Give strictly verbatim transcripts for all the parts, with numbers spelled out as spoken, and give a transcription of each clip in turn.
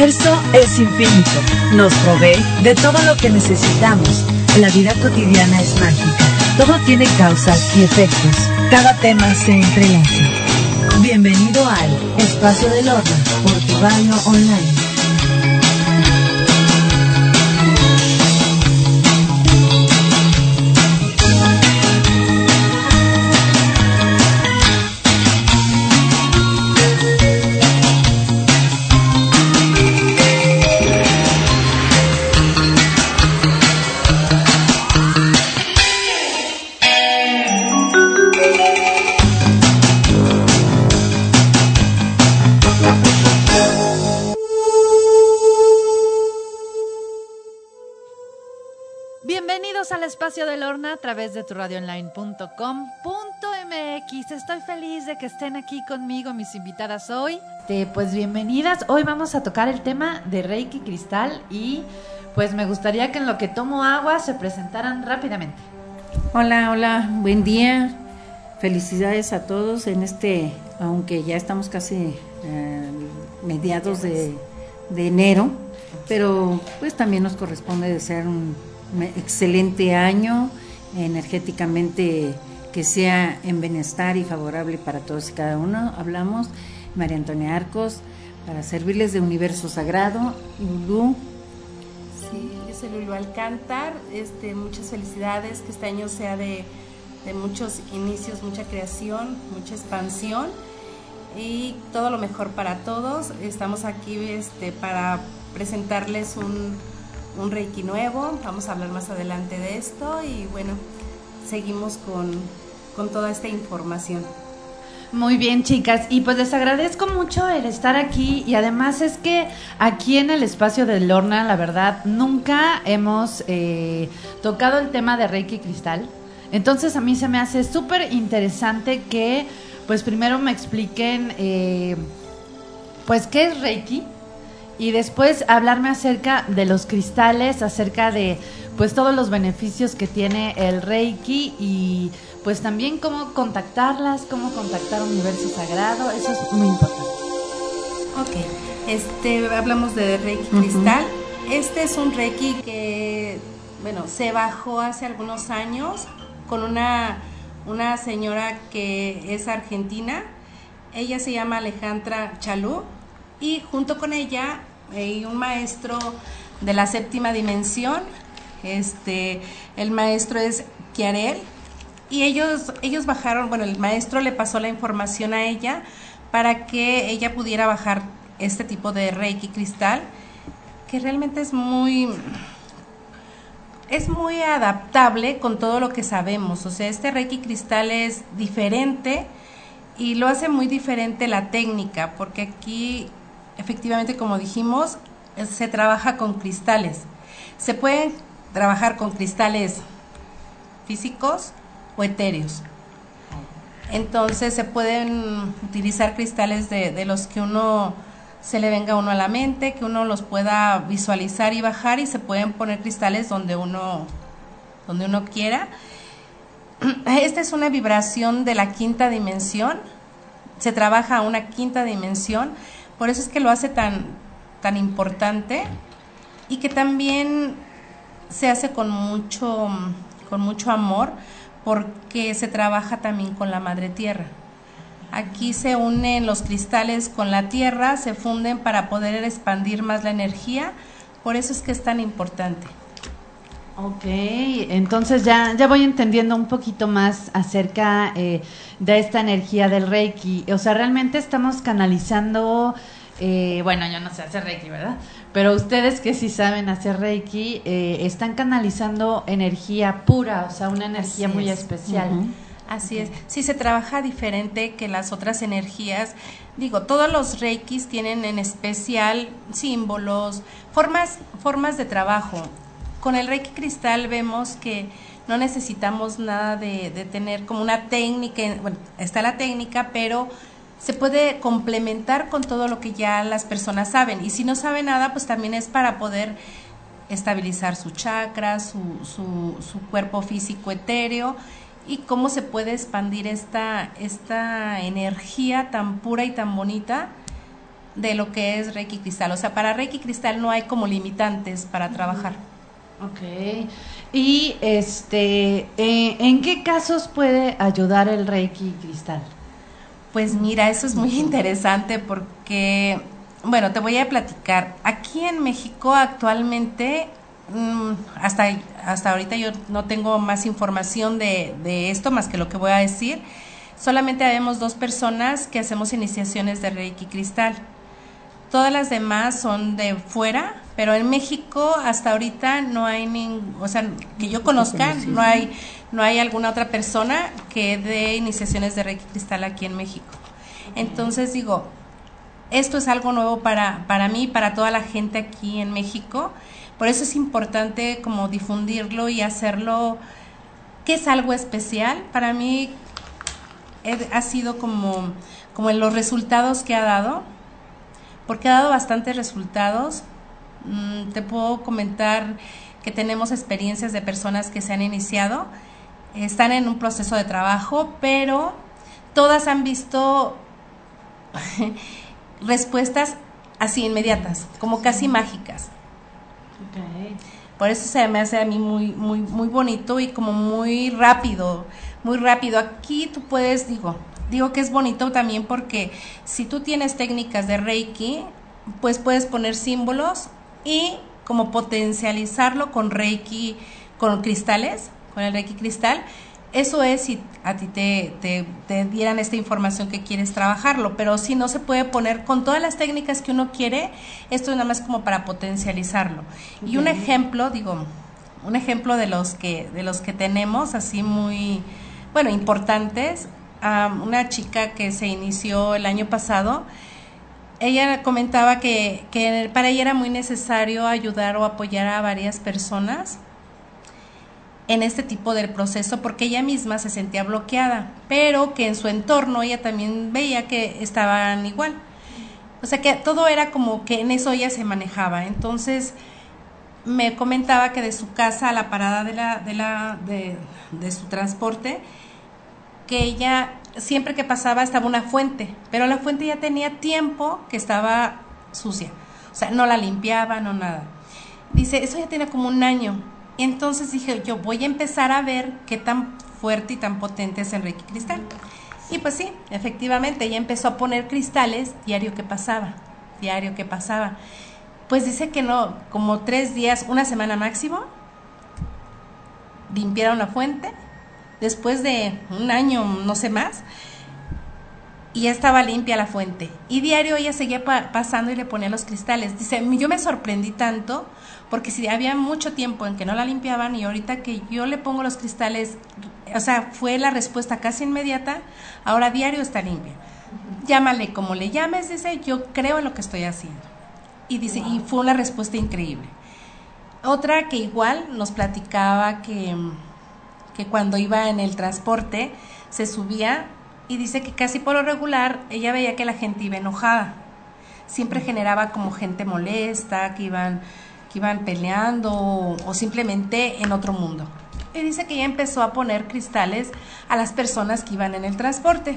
universo es infinito, nos provee de todo lo que necesitamos. La vida cotidiana es mágica, todo tiene causas y efectos, cada tema se entrelaza. Bienvenido al Espacio de Lorna por tu radio online. Al Espacio de Lorna a través de tu radio online punto com punto m x. Estoy feliz de que estén aquí conmigo mis invitadas hoy. Eh, pues bienvenidas. Hoy vamos a tocar el tema de Reiki Cristal y pues me gustaría que en lo que tomo agua se presentaran rápidamente. Hola, hola, buen día. Felicidades a todos en este, aunque ya estamos casi eh, mediados de, de enero, pero pues también nos corresponde desear un excelente año, energéticamente que sea en bienestar y favorable para todos y cada uno. Hablamos María Antonia Arcos para servirles de Universo Sagrado. Lulú. Sí, yo soy Lulú Alcántar. Este, muchas felicidades, que este año sea de, de muchos inicios, mucha creación, mucha expansión y todo lo mejor para todos. Estamos aquí este, para presentarles un un Reiki nuevo, vamos a hablar más adelante de esto y bueno, seguimos con, con toda esta información. Muy bien, chicas, y pues les agradezco mucho el estar aquí y además es que aquí en el Espacio de Lorna, la verdad, nunca hemos eh, tocado el tema de Reiki Cristal, entonces a mí se me hace súper interesante que pues primero me expliquen eh, pues qué es Reiki. Y después hablarme acerca de los cristales, acerca de pues todos los beneficios que tiene el Reiki y pues también cómo contactarlas, cómo contactar Universo Sagrado, eso es muy importante. Ok, este, hablamos de Reiki uh-huh. Cristal. Este es un Reiki que, bueno, se bajó hace algunos años con una, una señora que es argentina. Ella se llama Alejandra Chalú. Y junto con ella hay un maestro de la séptima dimensión, este, el maestro es Chiarel, y ellos, ellos bajaron, bueno, el maestro le pasó la información a ella para que ella pudiera bajar este tipo de Reiki Cristal, que realmente es muy, es muy adaptable con todo lo que sabemos. O sea, este Reiki Cristal es diferente y lo hace muy diferente la técnica, porque aquí efectivamente, como dijimos, se trabaja con cristales. Se pueden trabajar con cristales físicos o etéreos. Entonces se pueden utilizar cristales de, de los que uno se le venga a uno a la mente, que uno los pueda visualizar y bajar, y se pueden poner cristales donde uno, donde uno quiera. Esta es una vibración de la quinta dimensión. Se trabaja a una quinta dimensión. Por eso es que lo hace tan, tan importante y que también se hace con mucho, con mucho amor, porque se trabaja también con la madre tierra. Aquí se unen los cristales con la tierra, se funden para poder expandir más la energía, por eso es que es tan importante. Ok, entonces ya, ya voy entendiendo un poquito más acerca eh, de esta energía del Reiki. O sea, realmente estamos canalizando, eh, bueno, yo no sé hacer Reiki, ¿verdad? Pero ustedes que sí saben hacer Reiki, eh, están canalizando energía pura, o sea, una energía muy especial. Uh-huh. Así es, sí se trabaja diferente que las otras energías. Digo, todos los Reikis tienen en especial símbolos, formas, formas de trabajo. Con el Reiki Cristal vemos que no necesitamos nada de, de tener como una técnica, bueno, está la técnica, pero se puede complementar con todo lo que ya las personas saben. Y si no sabe nada, pues también es para poder estabilizar su chakra, su, su, su cuerpo físico etéreo, y cómo se puede expandir esta, esta energía tan pura y tan bonita de lo que es Reiki Cristal. O sea, para Reiki Cristal no hay como limitantes para trabajar. Ok. Y este, eh, ¿en qué casos puede ayudar el Reiki Cristal? Pues mira, eso es muy interesante porque, bueno, te voy a platicar. Aquí en México actualmente, mmm, hasta, hasta ahorita yo no tengo más información de, de esto más que lo que voy a decir. Solamente habemos dos personas que hacemos iniciaciones de Reiki Cristal. Todas las demás son de fuera, pero en México hasta ahorita no hay ningún, o sea, que yo conozca, no hay, no hay alguna otra persona que dé iniciaciones de Reiki Cristal aquí en México. Entonces digo, esto es algo nuevo para, para mí, para toda la gente aquí en México. Por eso es importante como difundirlo y hacerlo, que es algo especial. Para mí eh, ha sido como, como en los resultados que ha dado, porque ha dado bastantes resultados. Mm, te puedo comentar que tenemos experiencias de personas que se han iniciado, están en un proceso de trabajo, pero todas han visto respuestas así inmediatas, como casi mágicas. Okay. Por eso se me hace a mí muy, muy, muy bonito y como muy rápido, muy rápido. Aquí tú puedes, digo, digo que es bonito también porque si tú tienes técnicas de Reiki, pues puedes poner símbolos y como potencializarlo con Reiki, con cristales, con el Reiki cristal. Eso es si a ti te, te, te dieran esta información que quieres trabajarlo, pero si no se puede poner con todas las técnicas que uno quiere, esto es nada más como para potencializarlo. Okay. Y un ejemplo, digo, un ejemplo de los que, de los que tenemos así muy, bueno, importantes, um, una chica que se inició el año pasado, ella comentaba que, que para ella era muy necesario ayudar o apoyar a varias personas en este tipo del proceso porque ella misma se sentía bloqueada, pero que en su entorno ella también veía que estaban igual. O sea que todo era como que en eso ella se manejaba. Entonces me comentaba que de su casa a la parada de la de la de, de su transporte, que ella siempre que pasaba estaba una fuente, pero la fuente ya tenía tiempo que estaba sucia. O sea, no la limpiaba, no nada. Dice, eso ya tiene como un año. Entonces dije, yo voy a empezar a ver qué tan fuerte y tan potente es el Reiki Cristal. Y pues sí, efectivamente, ella empezó a poner cristales diario que pasaba, diario que pasaba. Pues dice que no, como tres días, una semana máximo, limpiaron la fuente, después de un año, no sé más, y ya estaba limpia la fuente. Y diario ella seguía pa- pasando y le ponía los cristales. Dice, yo me sorprendí tanto, porque si había mucho tiempo en que no la limpiaban y ahorita que yo le pongo los cristales, o sea, fue la respuesta casi inmediata, ahora diario está limpia. Uh-huh. Llámale como le llames, dice, yo creo en lo que estoy haciendo. Y dice, wow. Y fue una respuesta increíble. Otra que igual nos platicaba que, que cuando iba en el transporte se subía y dice que casi por lo regular ella veía que la gente iba enojada. Siempre generaba como gente molesta, que iban... que iban peleando o, o simplemente en otro mundo. Y dice que ella empezó a poner cristales a las personas que iban en el transporte.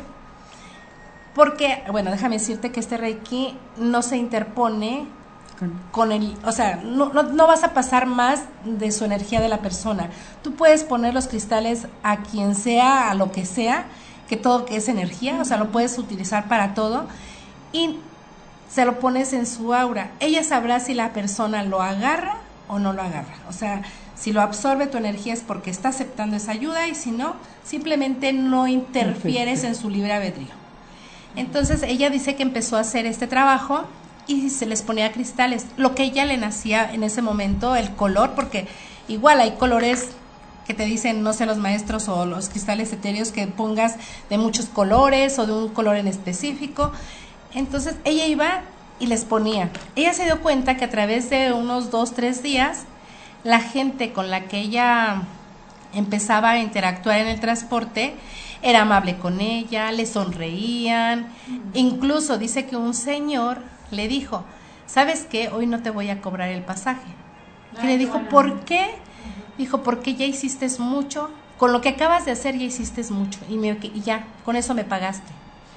Porque, bueno, déjame decirte que este Reiki no se interpone con, con el, o sea, no, no, no vas a pasar más de su energía de la persona. Tú puedes poner los cristales a quien sea, a lo que sea, que todo que es energía, o sea, lo puedes utilizar para todo y se lo pones en su aura. Ella sabrá si la persona lo agarra o no lo agarra. O sea, si lo absorbe tu energía es porque está aceptando esa ayuda y si no, simplemente no interfieres Perfecto. En su libre albedrío. Entonces ella dice que empezó a hacer este trabajo y se les ponía cristales. Lo que ella le nacía en ese momento, el color, porque igual hay colores que te dicen, no sé, los maestros o los cristales etéreos que pongas de muchos colores o de un color en específico. Entonces ella iba y les ponía. Ella se dio cuenta que a través de unos dos, tres días, la gente con la que ella empezaba a interactuar en el transporte era amable con ella, le sonreían. Incluso dice que un señor le dijo, ¿sabes qué? Hoy no te voy a cobrar el pasaje. Y le dijo, ¿por qué? Dijo, porque ya hiciste mucho, con lo que acabas de hacer ya hiciste mucho y, me, y ya, con eso me pagaste.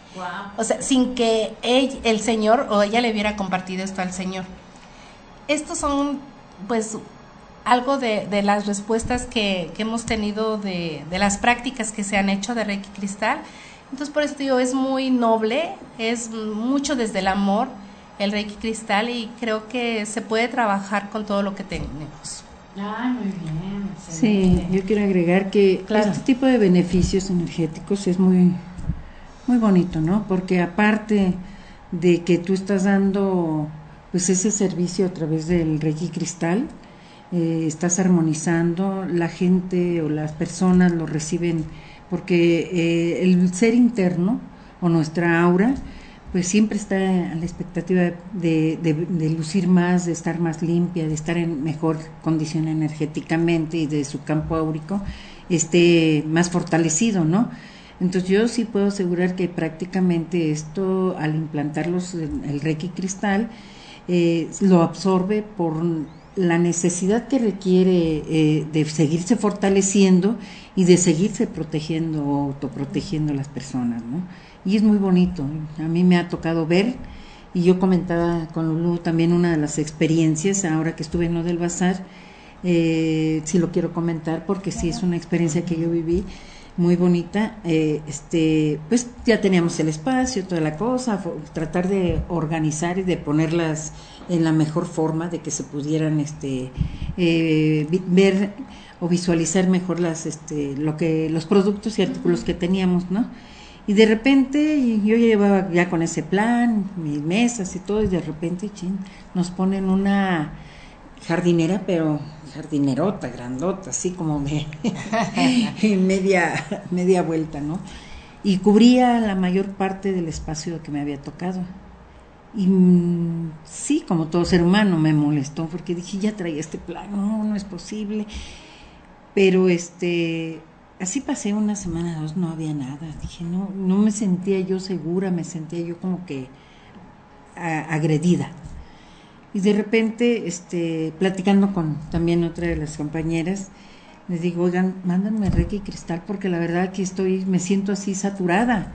Wow. O sea, sin que él, el Señor o ella le hubiera compartido esto al Señor. Estos son, pues, algo de, de las respuestas que, que hemos tenido de, de las prácticas que se han hecho de Reiki Cristal. Entonces, por eso digo, es muy noble, es mucho desde el amor el Reiki Cristal, y creo que se puede trabajar con todo lo que tenemos. Ay, muy bien. Sí, yo quiero agregar que Claro. este tipo de beneficios energéticos es muy, muy bonito, ¿no? Porque aparte de que tú estás dando pues ese servicio a través del Reiki Cristal, eh, estás armonizando, la gente o las personas lo reciben, porque eh, el ser interno o nuestra aura pues siempre está a la expectativa de, de, de lucir más, de estar más limpia, de estar en mejor condición energéticamente y de su campo áurico esté más fortalecido, ¿no? Entonces yo sí puedo asegurar que prácticamente esto, al implantarlos en el Reiki Cristal, eh, lo absorbe por la necesidad que requiere eh, de seguirse fortaleciendo y de seguirse protegiendo o autoprotegiendo a las personas, ¿no? Y es muy bonito, a mí me ha tocado ver, y yo comentaba con Lulú también una de las experiencias, ahora que estuve en lo del bazar, eh, sí lo quiero comentar porque sí es una experiencia que yo viví, muy bonita, eh, este, pues ya teníamos el espacio, toda la cosa, tratar de organizar y de ponerlas en la mejor forma, de que se pudieran este, eh, ver o visualizar mejor las, este, lo que, los productos y artículos que teníamos, ¿no? Y de repente yo llevaba ya con ese plan, mis mesas y todo, y de repente, chin, nos ponen una jardinera, pero jardinerota, grandota, así como de media, media vuelta, ¿no? Y cubría la mayor parte del espacio que me había tocado. Y mmm, sí, como todo ser humano me molestó, porque dije, ya traía este plan, no, no es posible. Pero este... así pasé una semana, dos, no había nada. Dije, no, no me sentía yo segura, me sentía yo como que a, agredida. Y de repente, este, platicando con también otra de las compañeras, les digo, oigan, mándenme Reiki Cristal porque la verdad que estoy, me siento así saturada.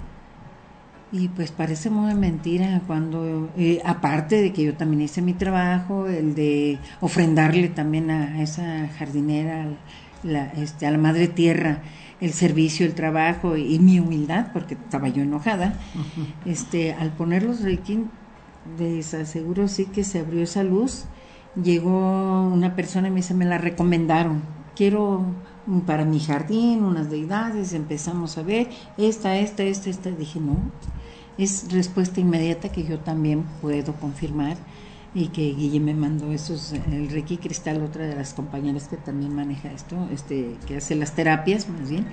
Y pues parece muy mentira cuando, eh, aparte de que yo también hice mi trabajo, el de ofrendarle también a esa jardinera, La, este, a la madre tierra, el servicio, el trabajo y, y mi humildad, porque estaba yo enojada, uh-huh. este, al poner los Reiki, les aseguro sí que se abrió esa luz. Llegó una persona y me dice, me la recomendaron, quiero para mi jardín unas deidades, empezamos a ver esta, esta, esta, esta, dije no, es respuesta inmediata que yo también puedo confirmar. Y que Guille me mandó esos, el Reiki Cristal, otra de las compañeras que también maneja esto, este, que hace las terapias más bien,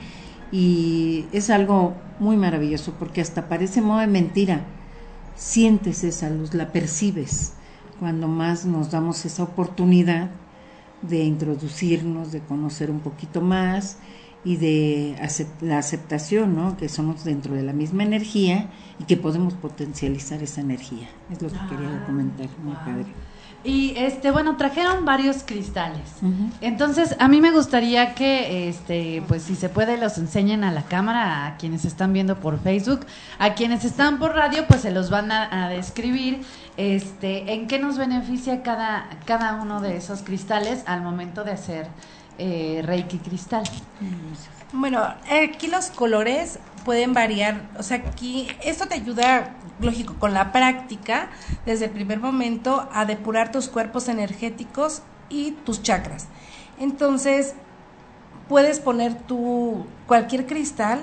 y es algo muy maravilloso porque hasta parece modo de mentira, sientes esa luz, la percibes cuando más nos damos esa oportunidad de introducirnos, de conocer un poquito más y de acept- la aceptación, ¿no? Que somos dentro de la misma energía y que podemos potencializar esa energía. Es lo que ah, quería comentar, muy wow. padre. Y este, bueno, trajeron varios cristales. Uh-huh. Entonces, a mí me gustaría que este, pues si se puede los enseñen a la cámara, a quienes están viendo por Facebook, a quienes están por radio, pues se los van a, a describir este, en qué nos beneficia cada cada uno de esos cristales al momento de hacer Eh, Reiki Cristal. Bueno, aquí los colores pueden variar, o sea, aquí esto te ayuda, lógico, con la práctica, desde el primer momento, a depurar tus cuerpos energéticos y tus chakras. Entonces, puedes poner tu cualquier cristal,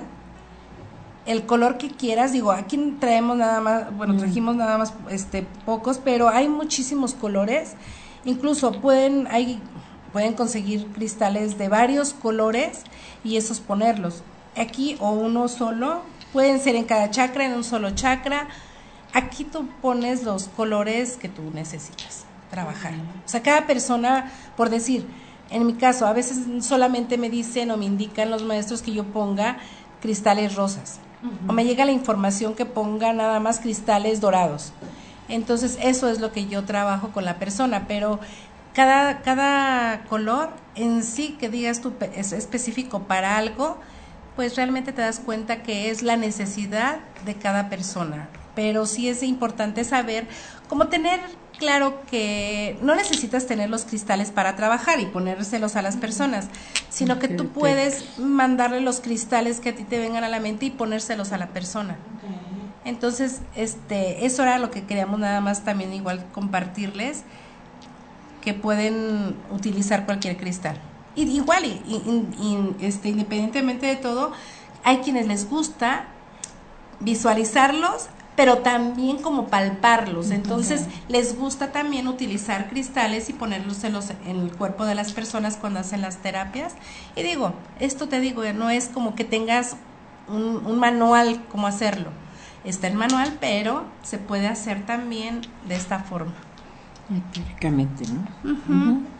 el color que quieras, digo, aquí traemos nada más, bueno, trajimos nada más este pocos, pero hay muchísimos colores, incluso pueden, hay pueden conseguir cristales de varios colores y esos ponerlos aquí o uno solo, pueden ser en cada chakra, en un solo chakra. Aquí tú pones los colores que tú necesitas trabajar. O sea, cada persona, por decir, en mi caso, a veces solamente me dicen o me indican los maestros que yo ponga cristales rosas. Uh-huh. O me llega la información que ponga nada más cristales dorados. Entonces, eso es lo que yo trabajo con la persona, pero Cada, cada color en sí que digas tú es específico para algo, pues realmente te das cuenta que es la necesidad de cada persona. Pero sí es importante saber cómo tener claro que no necesitas tener los cristales para trabajar y ponérselos a las personas, sino que tú puedes mandarle los cristales que a ti te vengan a la mente y ponérselos a la persona. Entonces, este, eso era lo que queríamos nada más también igual compartirles, que pueden utilizar cualquier cristal. Y igual, y, y, y, este, independientemente de todo, hay quienes les gusta visualizarlos, pero también como palparlos. Entonces, okay, les gusta también utilizar cristales y ponerlos en, los, en el cuerpo de las personas cuando hacen las terapias. Y digo, esto te digo, no es como que tengas un, un manual cómo hacerlo. Está el manual, pero se puede hacer también de esta forma. Empíricamente, ¿no? Uh-huh. Uh-huh.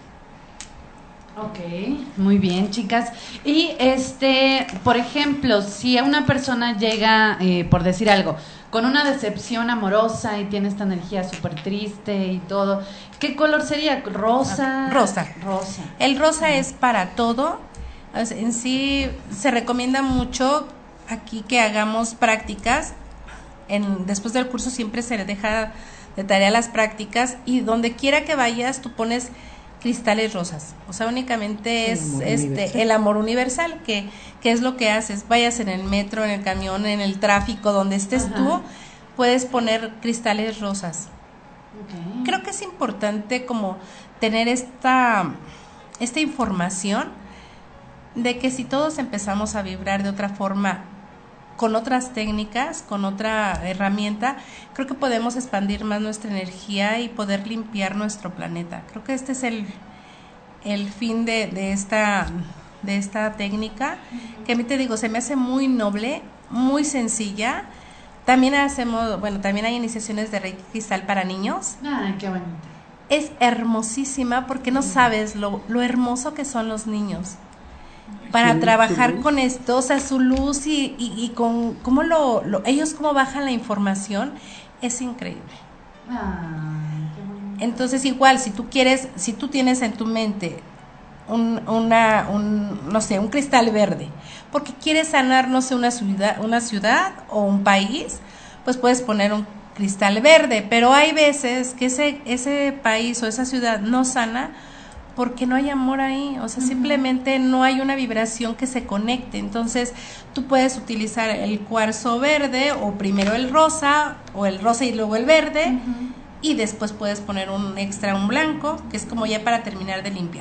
Ok, muy bien, chicas. Y este, por ejemplo, si a una persona llega, eh, por decir algo, con una decepción amorosa y tiene esta energía súper triste y todo, ¿qué color sería? ¿Rosa? Rosa. Rosa. El rosa es para todo. En sí se recomienda mucho aquí que hagamos prácticas. En, después del curso siempre se le deja de tarea las prácticas, y donde quiera que vayas tú pones cristales rosas, o sea, únicamente es el este universal. El amor universal, que, que es lo que haces, vayas en el metro, en el camión, en el tráfico, donde estés, ajá, tú, puedes poner cristales rosas. Okay. Creo que es importante como tener esta, esta información de que si todos empezamos a vibrar de otra forma, con otras técnicas, con otra herramienta, creo que podemos expandir más nuestra energía y poder limpiar nuestro planeta. Creo que este es el, el fin de, de, esta, de esta técnica, que a mí te digo, se me hace muy noble, muy sencilla. También hacemos, bueno, también hay iniciaciones de Reiki Cristal para niños. Ay, qué bonito. Es hermosísima porque no sabes lo, lo hermoso que son los niños. Para sí, trabajar sí, con esto, o sea, su luz y, y, y con cómo lo, lo, ellos cómo bajan la información, es increíble. Ah, entonces igual, si tú quieres, si tú tienes en tu mente un, una, un, no sé, un cristal verde, porque quieres sanar, no sé, una ciudad, una ciudad o un país, pues puedes poner un cristal verde, pero hay veces que ese, ese país o esa ciudad no sana, porque no hay amor ahí, o sea, uh-huh, simplemente no hay una vibración que se conecte. Entonces tú puedes utilizar el cuarzo verde, o primero el rosa, o el rosa y luego el verde, uh-huh, y después puedes poner un extra, un blanco, que es como ya para terminar de limpiar.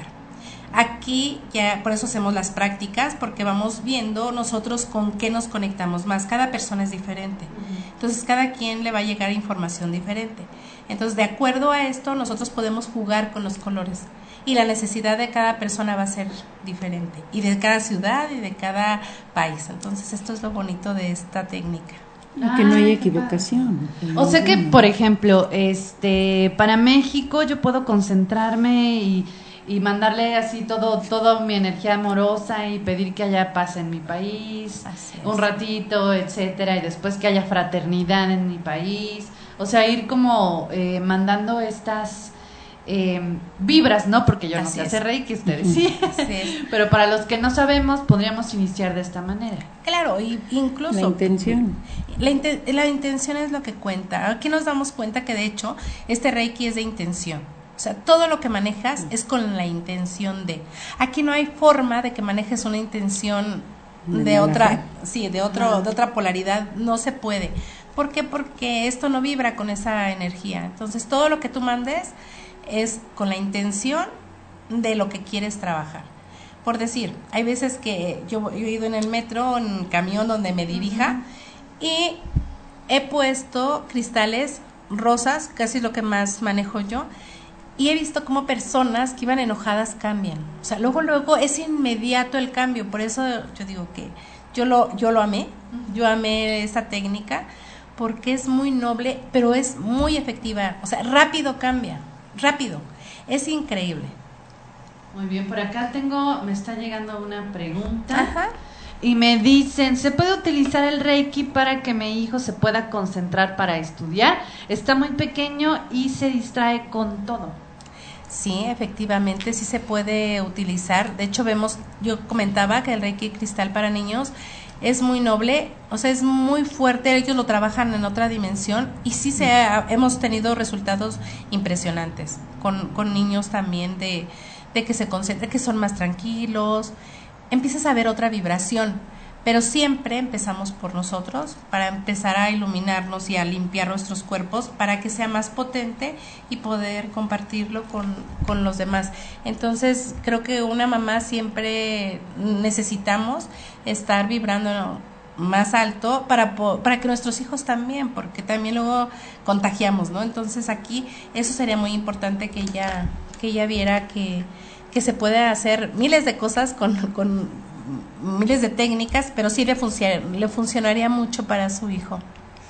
Aquí ya, por eso hacemos las prácticas, porque vamos viendo nosotros con qué nos conectamos más. Cada persona es diferente, uh-huh, entonces cada quien le va a llegar información diferente. Entonces, de acuerdo a esto, nosotros podemos jugar con los colores, y la necesidad de cada persona va a ser diferente, y de cada ciudad y de cada país. Entonces, esto es lo bonito de esta técnica. Y que no hay equivocación. O sea que, por ejemplo, este, para México yo puedo concentrarme y, y mandarle así todo, todo mi energía amorosa y pedir que haya paz en mi país, un ratito, etcétera, y después que haya fraternidad en mi país. O sea, ir como eh, mandando estas eh, vibras, ¿no? Porque yo no sé hacer Reiki, ustedes sí. sí. Pero para los que no sabemos, podríamos iniciar de esta manera. Claro, y incluso la intención. La, inten, la intención es lo que cuenta. Aquí nos damos cuenta que de hecho este Reiki es de intención. O sea, todo lo que manejas es con la intención de. Aquí no hay forma de que manejes una intención de, de otra, sí, de otro, de otra polaridad. No se puede. ¿Por qué? Porque esto no vibra con esa energía. Entonces, todo lo que tú mandes es con la intención de lo que quieres trabajar. Por decir, hay veces que yo, yo he ido en el metro, en el camión donde me dirija, uh-huh, y he puesto cristales rosas, casi lo que más manejo yo, y he visto cómo personas que iban enojadas cambian. O sea, luego, luego es inmediato el cambio. Por eso yo digo que yo lo, yo lo amé, yo amé esa técnica, porque es muy noble, pero es muy efectiva. O sea, rápido cambia, rápido. Es increíble. Muy bien, por acá tengo, me está llegando una pregunta. Ajá. Y me dicen, ¿se puede utilizar el Reiki para que mi hijo se pueda concentrar para estudiar? Está muy pequeño y se distrae con todo. Sí, efectivamente, sí se puede utilizar. De hecho, vemos, yo comentaba que el Reiki Cristal para niños es muy noble, o sea, es muy fuerte, ellos lo trabajan en otra dimensión y sí se ha, hemos tenido resultados impresionantes con, con niños también de, de que se concentran, que son más tranquilos, empiezas a ver otra vibración, pero siempre empezamos por nosotros para empezar a iluminarnos y a limpiar nuestros cuerpos para que sea más potente y poder compartirlo con, con los demás. Entonces creo que una mamá siempre necesitamos estar vibrando más alto para, para que nuestros hijos también, porque también luego contagiamos, ¿no? Entonces aquí eso sería muy importante que ella, que ella viera que, que se puede hacer miles de cosas con... con miles de técnicas, pero sí le, funcion- le funcionaría mucho para su hijo.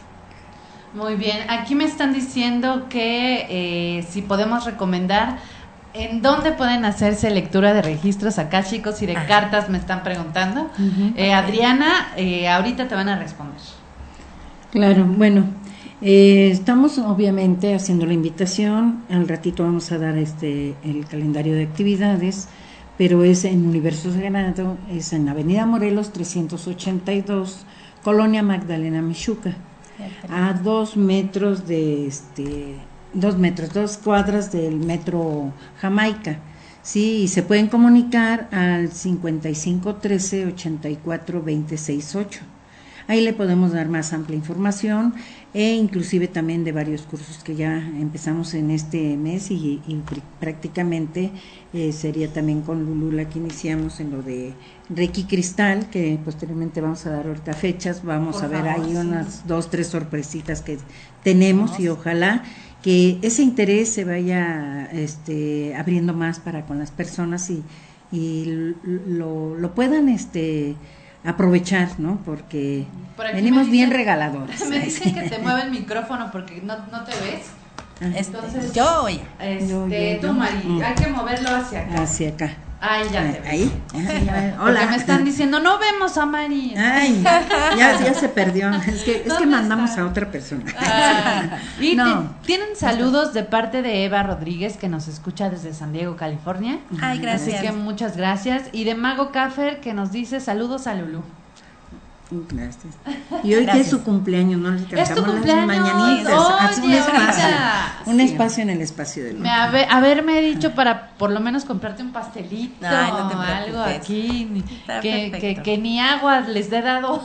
Muy bien, aquí me están diciendo que eh, si podemos recomendar en dónde pueden hacerse lectura de registros akáshicos y de ah. cartas, me están preguntando. Uh-huh. eh, Adriana, eh, ahorita te van a responder. Claro, bueno, eh, estamos obviamente haciendo la invitación, al ratito vamos a dar este el calendario de actividades, pero es en Universo Sagrado, es en Avenida Morelos trescientos ochenta y dos, Colonia Magdalena Mixhuca, a dos metros de este, dos metros, dos cuadras del metro Jamaica, sí, y se pueden comunicar al cincuenta y cinco trece ochenta y cuatro veinte sesenta y ocho. Ahí le podemos dar más amplia información e inclusive también de varios cursos que ya empezamos en este mes y, y prácticamente eh, sería también con Lulú la que iniciamos en lo de Reiki Cristal, que posteriormente vamos a dar ahorita fechas, vamos Por a ver favor, ahí sí. unas dos, tres sorpresitas que tenemos Vamos. Y ojalá que ese interés se vaya este, abriendo más para con las personas y, y lo, lo puedan este aprovechar, ¿no? Porque venimos dicen, bien regaladoras. Me dicen que te mueve el micrófono porque no, no te ves. Entonces, yo oye. Este, yo, yo, tú, Mari, mm. hay que moverlo hacia acá. Hacia acá. Ay, ya te ves. Ahí. Ah, hola. Porque me están diciendo, no vemos a Mari. Ay, ya, ya se perdió. Es que, es que mandamos está? a otra persona. Ah, y no. te, tienen saludos de parte de Eva Rodríguez, que nos escucha desde San Diego, California. Ay, gracias. Así que muchas gracias. Y de Mago Caffer, que nos dice saludos a Lulú. Gracias. Y hoy Gracias. que es su cumpleaños, no le cantamos es tu cumpleaños. Las mañanitas. Oye, un espacio, un sí. espacio en el espacio del Me haber, haberme dicho para por lo menos comprarte un pastelito, Ay, no te algo aquí, que, que, que ni agua les he dado.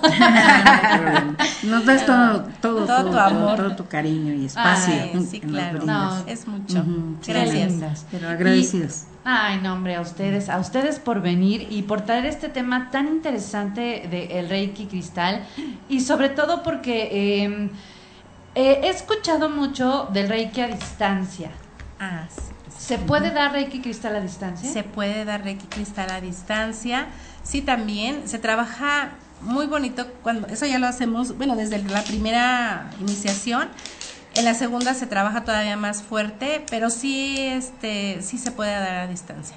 Nos das todo, todo, todo, todo tu amor, todo, todo tu cariño y espacio. Ay, sí, claro. No, es mucho. Uh-huh. Gracias. Pero agradecidos. Y, ay, no, hombre, a ustedes, a ustedes por venir y por traer este tema tan interesante del Reiki Cristal y sobre todo porque eh, eh, he escuchado mucho del Reiki a distancia. Ah, sí. ¿Se puede dar Reiki Cristal a distancia? Se puede dar Reiki Cristal a distancia. Sí, también se trabaja muy bonito cuando eso ya lo hacemos, bueno, desde la primera iniciación. En la segunda se trabaja todavía más fuerte, pero sí, este, sí se puede dar a distancia.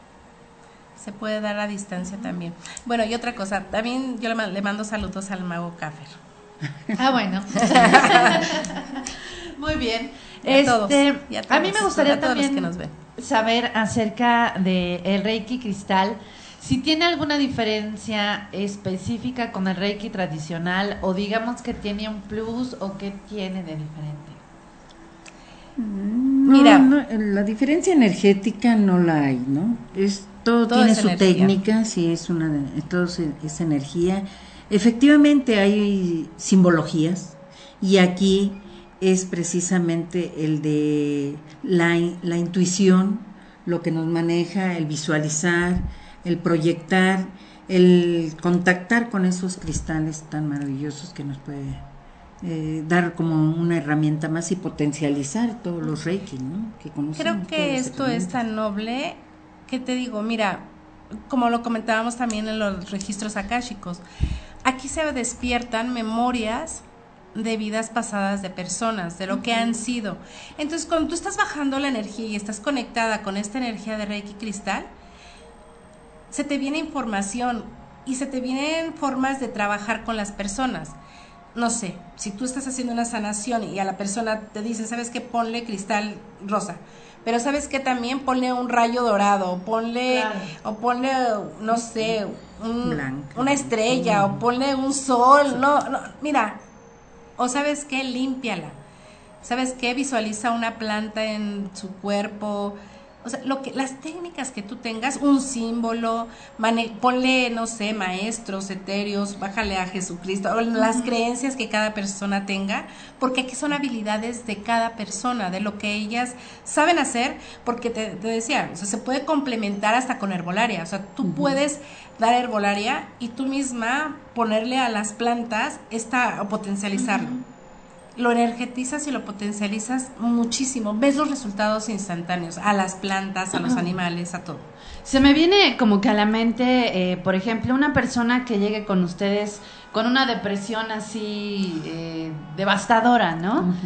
Se puede dar a distancia también. Bueno, y otra cosa, también yo le mando saludos al Mago Caffer. Ah, bueno. Muy bien. Y a, este, todos, y a, todos, a mí me gustaría a todos también los que nos ven. saber acerca de el Reiki Cristal, si tiene alguna diferencia específica con el Reiki tradicional o digamos que tiene un plus o qué tiene de diferente. Mira, no, no, la diferencia energética no la hay, ¿no? Es todo, todo tiene es su energía. técnica, sí es una, todo es, es energía. Efectivamente hay simbologías y aquí es precisamente el de la, la intuición, lo que nos maneja, el visualizar, el proyectar, el contactar con esos cristales tan maravillosos que nos puede eh, dar como una herramienta más y potencializar todos los Reiki, ¿no? Que Creo que esto es tan noble que te digo, mira, como lo comentábamos también en los registros akáshicos, aquí se despiertan memorias de vidas pasadas de personas, de lo que han sido. Entonces, cuando tú estás bajando la energía y estás conectada con esta energía de Reiki Cristal, se te viene información y se te vienen formas de trabajar con las personas. No sé, si tú estás haciendo una sanación y a la persona te dice, ¿sabes qué? Ponle cristal rosa. pero ¿sabes qué? También ponle un rayo dorado, o ponle, claro. o ponle, no sé, un, una estrella, o ponle un sol, no, no, mira, o ¿sabes qué? Límpiala, ¿sabes qué? Visualiza una planta en su cuerpo, o sea, lo que, las técnicas que tú tengas, un símbolo, mane, ponle, no sé, maestros, etéreos, bájale a Jesucristo, o las uh-huh. creencias que cada persona tenga, porque aquí son habilidades de cada persona, de lo que ellas saben hacer, porque te, te decía, o sea, se puede complementar hasta con herbolaria, o sea, tú uh-huh. puedes dar herbolaria y tú misma ponerle a las plantas esta, o potencializarlo. Uh-huh. Lo energetizas y lo potencializas muchísimo, ves los resultados instantáneos a las plantas, a los uh-huh. animales, a todo. Se me viene como que a la mente, eh, por ejemplo, una persona que llegue con ustedes con una depresión así eh, devastadora, ¿no? Uh-huh.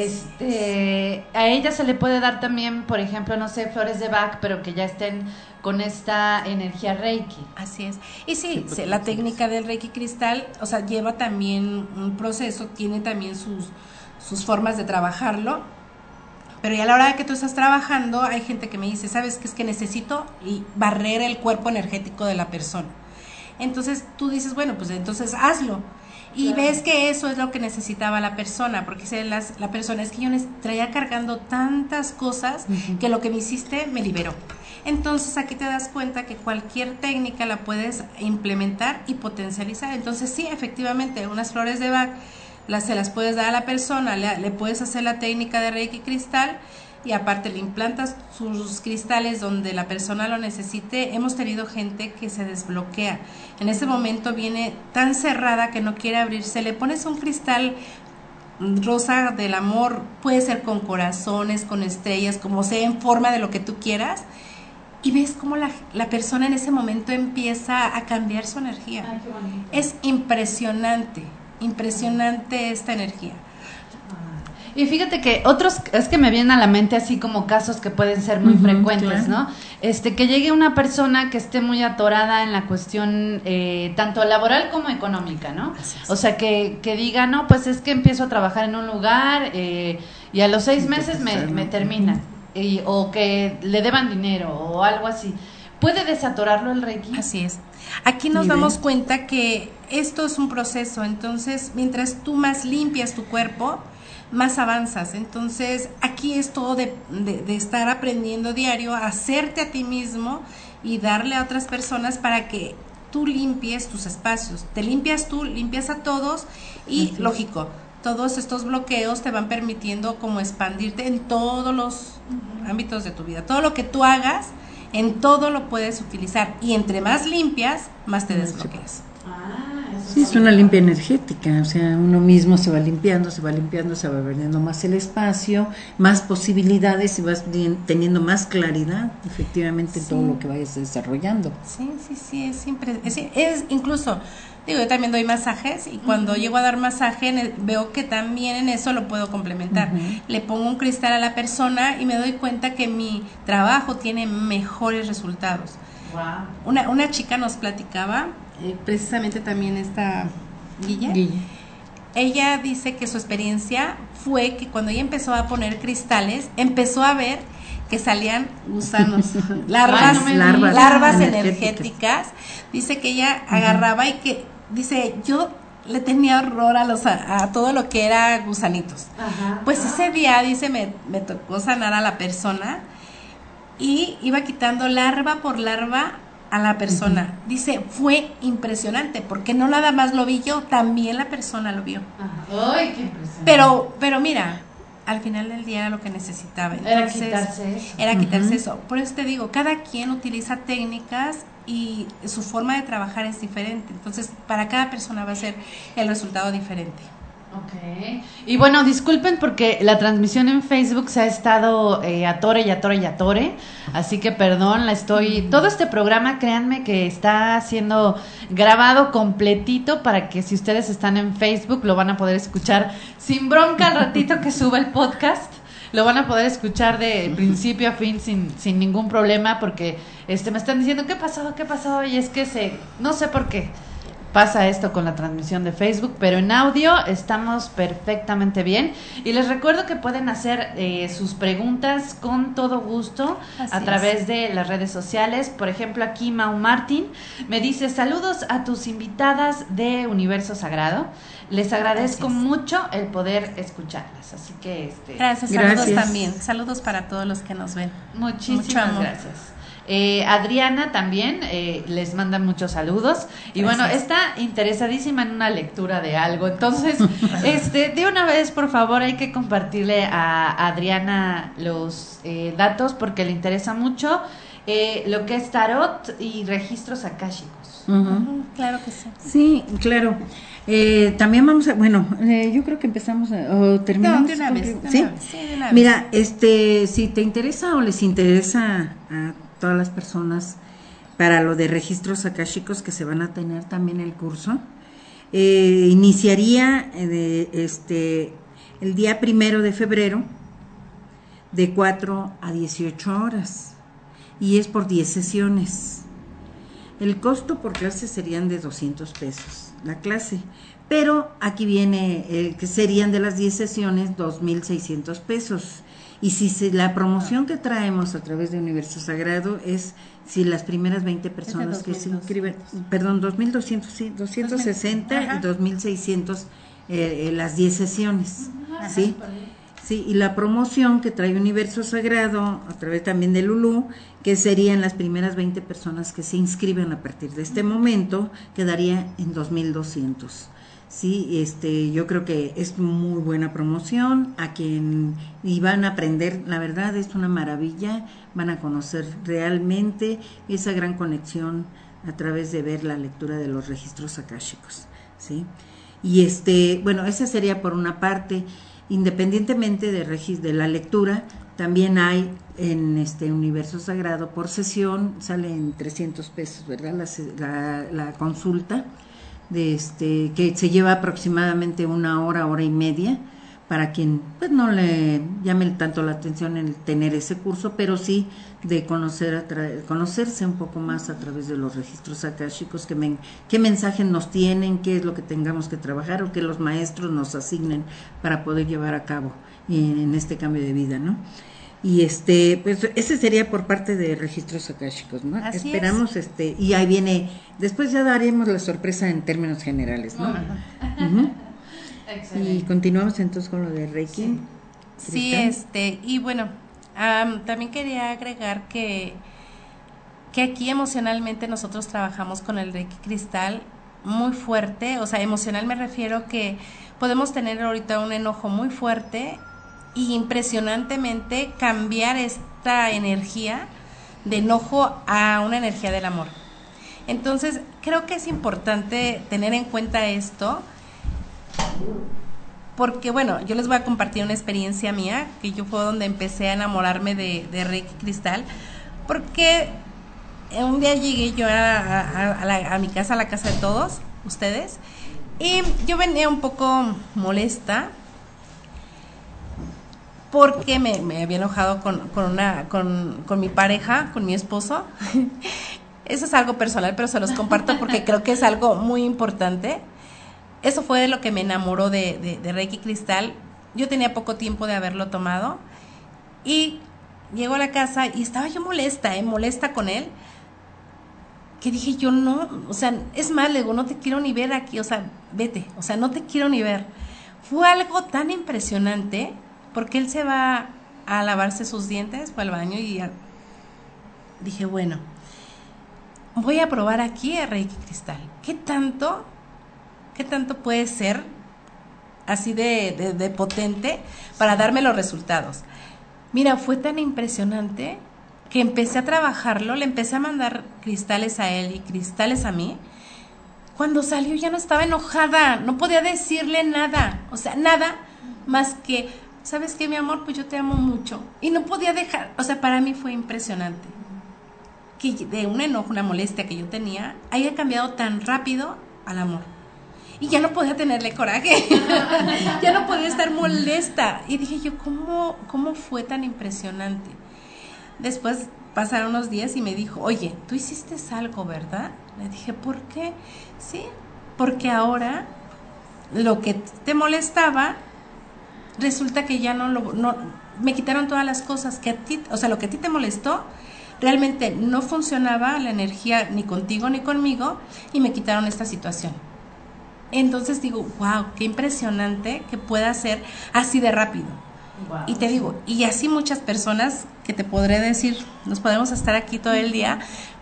Este, a ella se le puede dar también, por ejemplo, no sé, flores de Bach, pero que ya estén con esta energía Reiki. Así es. Y sí, sí, la técnica del Reiki cristal, o sea, lleva también un proceso, tiene también sus, sus formas de trabajarlo, pero ya a la hora de que tú estás trabajando, hay gente que me dice, ¿sabes qué? Es que necesito barrer el cuerpo energético de la persona. Entonces tú dices, bueno, pues entonces hazlo. Y claro. ves que eso es lo que necesitaba la persona, porque si las, la persona es que yo traía cargando tantas cosas uh-huh. que lo que me hiciste me liberó. Entonces aquí te das cuenta que cualquier técnica la puedes implementar y potencializar. Entonces sí, efectivamente, unas flores de Bach las, se las puedes dar a la persona, le, le puedes hacer la técnica de Reiki cristal y aparte le implantas sus cristales donde la persona lo necesite. Hemos tenido gente que se desbloquea. En ese momento viene tan cerrada que no quiere abrirse. Le pones un cristal rosa del amor, puede ser con corazones, con estrellas, como sea, en forma de lo que tú quieras. Y ves cómo la, la persona en ese momento empieza a cambiar su energía. Ay, qué bonito. Es impresionante, impresionante esta energía. Y fíjate que otros, es que me vienen a la mente así como casos que pueden ser muy uh-huh, frecuentes, claro. ¿no? Este, que llegue una persona que esté muy atorada en la cuestión eh, tanto laboral como económica, ¿no? O sea, que, que diga, no, pues es que empiezo a trabajar en un lugar eh, y a los seis meses me, me termina, y, o que le deban dinero o algo así. ¿Puede desatorarlo el Reiki? Así es. Aquí nos damos cuenta que esto es un proceso, entonces mientras tú más limpias tu cuerpo, más avanzas. Entonces aquí es todo de, de, de estar aprendiendo diario a hacerte a ti mismo y darle a otras personas para que tú limpies tus espacios. Te limpias tú, limpias a todos y uh-huh. lógico, todos estos bloqueos te van permitiendo como expandirte en todos los uh-huh. ámbitos de tu vida. Todo lo que tú hagas, en todo lo puedes utilizar y entre más limpias, más te desbloqueas. Sí, es una limpia energética, o sea, uno mismo se va limpiando, se va limpiando, se va abriendo más el espacio, más posibilidades y vas teniendo más claridad, efectivamente, en sí. todo lo que vayas desarrollando. Sí, sí, sí, es, impre- es, es incluso, digo, yo también doy masajes y cuando uh-huh. llego a dar masaje el, veo que también en eso lo puedo complementar. Uh-huh. Le pongo un cristal a la persona y me doy cuenta que mi trabajo tiene mejores resultados. Wow. Una, una chica nos platicaba, eh, precisamente también esta Guilla, Guilla, ella dice que su experiencia fue que cuando ella empezó a poner cristales, empezó a ver que salían gusanos, larvas, Ay, no larvas, larvas energéticas. energéticas. Dice que ella uh-huh. agarraba y que, dice, yo le tenía horror a los a, a todo lo que era gusanitos. Ajá. Pues ese día, dice, me, me tocó sanar a la persona y iba quitando larva por larva a la persona. Uh-huh. Dice, fue impresionante, porque no nada más lo vi yo, también la persona lo vio. Ajá. Ay, qué impresionante. Pero, pero mira, al final del día era lo que necesitaba. Entonces, era quitarse eso. Era quitarse uh-huh. eso. Por eso te digo, cada quien utiliza técnicas y su forma de trabajar es diferente. Entonces, para cada persona va a ser el resultado diferente. Ok. Y bueno, disculpen porque la transmisión en Facebook se ha estado eh, atore y atore y atore, así que perdón, la estoy... Todo este programa, créanme que está siendo grabado completito para que si ustedes están en Facebook lo van a poder escuchar sin bronca al ratito que suba el podcast. Lo van a poder escuchar de principio a fin sin, sin ningún problema porque este me están diciendo, ¿qué pasó? ¿Qué pasó? Y es que se... no sé por qué. pasa esto con la transmisión de Facebook, pero en audio estamos perfectamente bien. Y les recuerdo que pueden hacer eh, sus preguntas con todo gusto Así a través es. de las redes sociales. Por ejemplo, aquí Mau Martín me dice: saludos a tus invitadas de Universo Sagrado. Les agradezco Gracias. mucho el poder escucharlas. Así que este Gracias, saludos Gracias. también. Saludos para todos los que nos ven. Muchísimas gracias. Eh, Adriana también eh, les manda muchos saludos y Gracias. bueno, está interesadísima en una lectura de algo, entonces este de una vez por favor hay que compartirle a Adriana los eh, datos porque le interesa mucho eh, lo que es tarot y registros akáshicos. Uh-huh. Uh-huh, claro que sí. Sí, claro. Eh, también vamos a, bueno, eh, yo creo que empezamos a, o terminamos. No, de una vez, de ¿sí? una vez, sí, de una vez. Mira, este, si te interesa o les interesa a todas las personas para lo de registros akáshicos que se van a tener también el curso, eh, iniciaría de, este, el día primero de febrero de cuatro a dieciocho horas y es por diez sesiones. El costo por clase serían de doscientos pesos la clase, pero aquí viene el que serían de las diez sesiones dos mil seiscientos pesos. Y si se, la promoción que traemos a través de Universo Sagrado es si las primeras veinte personas que se inscriben, perdón, dos mil doscientos sesenta y dos mil seiscientos eh, eh, las diez sesiones, Ajá. ¿sí? Sí, y la promoción que trae Universo Sagrado a través también de Lulú, que serían las primeras veinte personas que se inscriben a partir de este momento, quedaría en dos mil doscientos. Sí, este, yo creo que es muy buena promoción a quien y van a aprender, la verdad es una maravilla, van a conocer realmente esa gran conexión a través de ver la lectura de los registros akáshicos, ¿sí? Y este, bueno, esa sería por una parte. Independientemente de, regis, de la lectura, también hay en este Universo Sagrado por sesión, sale en trescientos pesos, ¿verdad? La, la, la consulta, de este que se lleva aproximadamente una hora, hora y media, para quien pues no le llame tanto la atención el tener ese curso, pero sí de conocer a tra- conocerse un poco más a través de los registros akáshicos, que men- qué mensajes nos tienen, qué es lo que tengamos que trabajar o que los maestros nos asignen para poder llevar a cabo en, en este cambio de vida, ¿no? Y este, pues ese sería por parte de registros akáshicos, ¿no? Así Esperamos es. este, y ahí viene, después ya daremos la sorpresa en términos generales, ¿no? Uh-huh. Y continuamos entonces con lo de Reiki. Sí, sí este, y bueno, um, también quería agregar que, que aquí emocionalmente nosotros trabajamos con el Reiki Cristal muy fuerte, o sea, emocional me refiero que podemos tener ahorita un enojo muy fuerte y impresionantemente cambiar esta energía de enojo a una energía del amor. Entonces, creo que es importante tener en cuenta esto, porque bueno, yo les voy a compartir una experiencia mía, que yo fue donde empecé a enamorarme de, de Reiki Cristal, porque un día llegué yo a, a, a, la, a mi casa, a la casa de todos ustedes, y yo venía un poco molesta, porque me, me había enojado con, con, una, con, con mi pareja, con mi esposo. Eso es algo personal, pero se los comparto porque creo que es algo muy importante. Eso fue lo que me enamoró de, de, de Reiki Cristal. Yo tenía poco tiempo de haberlo tomado y llego a la casa y estaba yo molesta, ¿eh? molesta con él, que dije yo no, o sea, es más, le digo, no te quiero ni ver aquí, o sea, vete, o sea, no te quiero ni ver. Fue algo tan impresionante, porque él se va a lavarse sus dientes, fue al baño y a... dije, bueno, voy a probar aquí a Reiki Cristal. ¿Qué tanto, qué tanto puede ser así de, de, de potente para darme los resultados? Mira, fue tan impresionante que empecé a trabajarlo, le empecé a mandar cristales a él y cristales a mí. Cuando salió ya no estaba enojada, no podía decirle nada, o sea, nada más que, ¿sabes qué, mi amor? Pues yo te amo mucho. Y no podía dejar, o sea, para mí fue impresionante que de un enojo, una molestia que yo tenía, haya cambiado tan rápido al amor. Y ya no podía tenerle coraje, ya no podía estar molesta. Y dije yo, ¿cómo, cómo fue tan impresionante? Después pasaron unos días y me dijo, oye, tú hiciste algo, ¿verdad? Le dije, ¿por qué? Sí, porque ahora lo que te molestaba resulta que ya no lo no, me quitaron todas las cosas que a ti, o sea, lo que a ti te molestó realmente no funcionaba la energía ni contigo ni conmigo y me quitaron esta situación. Entonces digo, wow, qué impresionante que pueda ser así de rápido. Wow. Y te digo, y así muchas personas que te podré decir, nos podemos estar aquí todo el día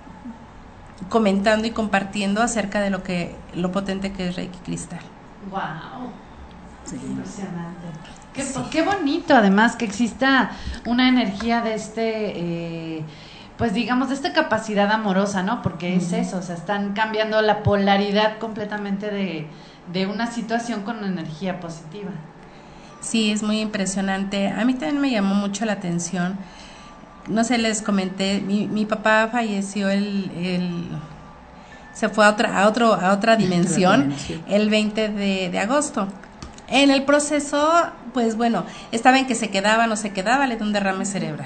comentando y compartiendo acerca de lo que lo potente que es Reiki Cristal. Wow. Sí. Impresionante. Qué, sí. Qué bonito además que exista una energía de este eh, pues digamos de esta capacidad amorosa, ¿no? Porque es eso, o sea, están cambiando la polaridad completamente de, de una situación con una energía positiva. Sí, es muy impresionante. A mí también me llamó mucho la atención. No sé, les comenté, mi, mi papá falleció el, el se fue a otra a otro a otra dimensión el veinte de, de agosto. En el proceso, pues bueno, estaba en que se quedaba, no se quedaba, le dio un derrame cerebral.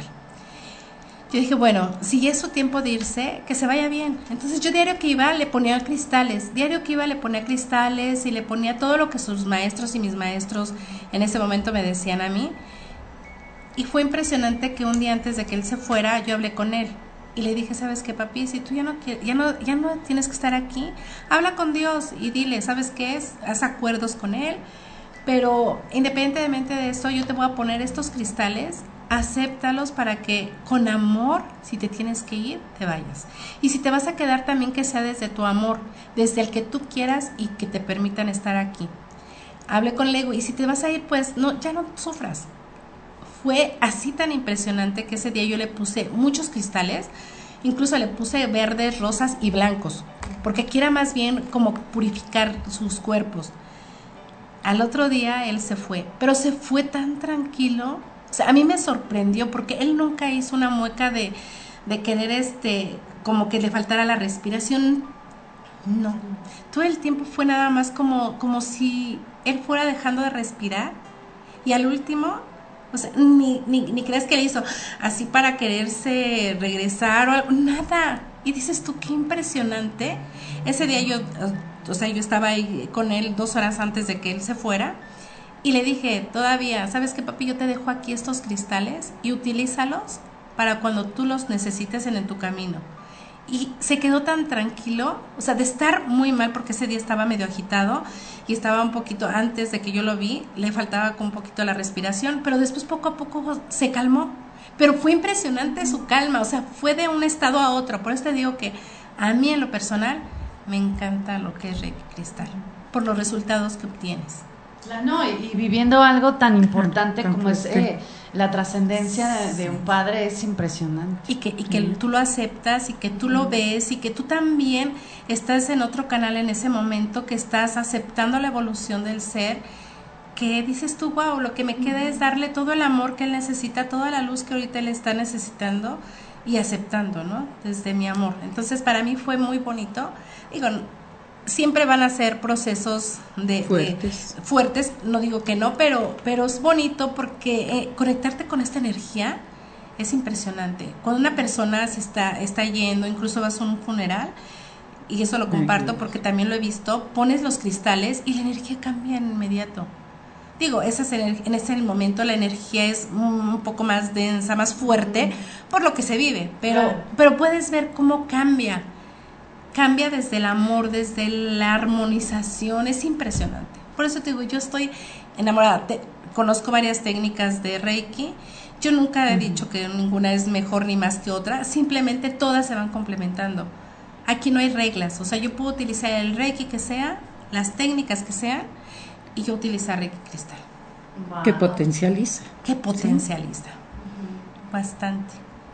Yo dije, bueno, si ya es su tiempo de irse, que se vaya bien. Entonces yo diario que iba le ponía cristales, diario que iba le ponía cristales y le ponía todo lo que sus maestros y mis maestros en ese momento me decían a mí. Y fue impresionante que un día antes de que él se fuera, yo hablé con él. Y le dije, ¿sabes qué, papi? Si tú ya no, ya no, ya no tienes que estar aquí, habla con Dios y dile, ¿sabes qué es? Haz acuerdos con él. Pero independientemente de eso, yo te voy a poner estos cristales, acéptalos para que con amor, si te tienes que ir, te vayas. Y si te vas a quedar también que sea desde tu amor, desde el que tú quieras y que te permitan estar aquí. Hablé con Lego y si te vas a ir, pues no, ya no sufras. Fue así tan impresionante que ese día yo le puse muchos cristales, incluso le puse verdes, rosas y blancos, porque aquí era más bien como purificar sus cuerpos. Al otro día él se fue, pero se fue tan tranquilo. O sea, a mí me sorprendió porque él nunca hizo una mueca de, de querer este, como que le faltara la respiración. No, todo el tiempo fue nada más como, como si él fuera dejando de respirar. Y al último, o sea, ni, ni, ni crees que le hizo así para quererse regresar o algo, nada. Y dices tú, qué impresionante. Ese día yo, o sea, yo estaba ahí con él dos horas antes de que él se fuera. Y le dije, todavía, ¿sabes qué, papi? Yo te dejo aquí estos cristales y utilízalos para cuando tú los necesites en, en tu camino. Y se quedó tan tranquilo, o sea, de estar muy mal, porque ese día estaba medio agitado y estaba un poquito, antes de que yo lo vi, le faltaba un poquito la respiración, pero después poco a poco se calmó. Pero fue impresionante su calma, o sea, fue de un estado a otro. Por eso te digo que a mí en lo personal me encanta lo que es Reiki Cristal, por los resultados que obtienes. No, y, y viviendo algo tan importante como es eh, la trascendencia de, de un padre es impresionante. Y que, y que mm. tú lo aceptas y que tú mm. lo ves y que tú también estás en otro canal en ese momento, que estás aceptando la evolución del ser, que dices tú, wow, lo que me queda mm. es darle todo el amor que él necesita, toda la luz que ahorita él está necesitando y aceptando, ¿no? Desde mi amor. Entonces para mí fue muy bonito. Digo, siempre van a ser procesos de fuertes, de, fuertes no digo que no, pero, pero es bonito porque eh, conectarte con esta energía es impresionante. Cuando una persona se está, está yendo, incluso vas a un funeral, y eso lo comparto porque también lo he visto, pones los cristales y la energía cambia en inmediato. Digo, esa es en, en ese momento la energía es un poco más densa, más fuerte, por lo que se vive, pero, claro. pero puedes ver cómo cambia. Cambia desde el amor, desde la armonización, es impresionante. Por eso te digo, yo estoy enamorada. Te, conozco varias técnicas de Reiki. Yo nunca he uh-huh. dicho que ninguna es mejor ni más que otra. Simplemente todas se van complementando. Aquí no hay reglas. O sea, yo puedo utilizar el Reiki que sea, las técnicas que sean, y yo utilizar Reiki Cristal. Wow. Que potencializa. Que potencializa. Sí. Uh-huh. Bastante.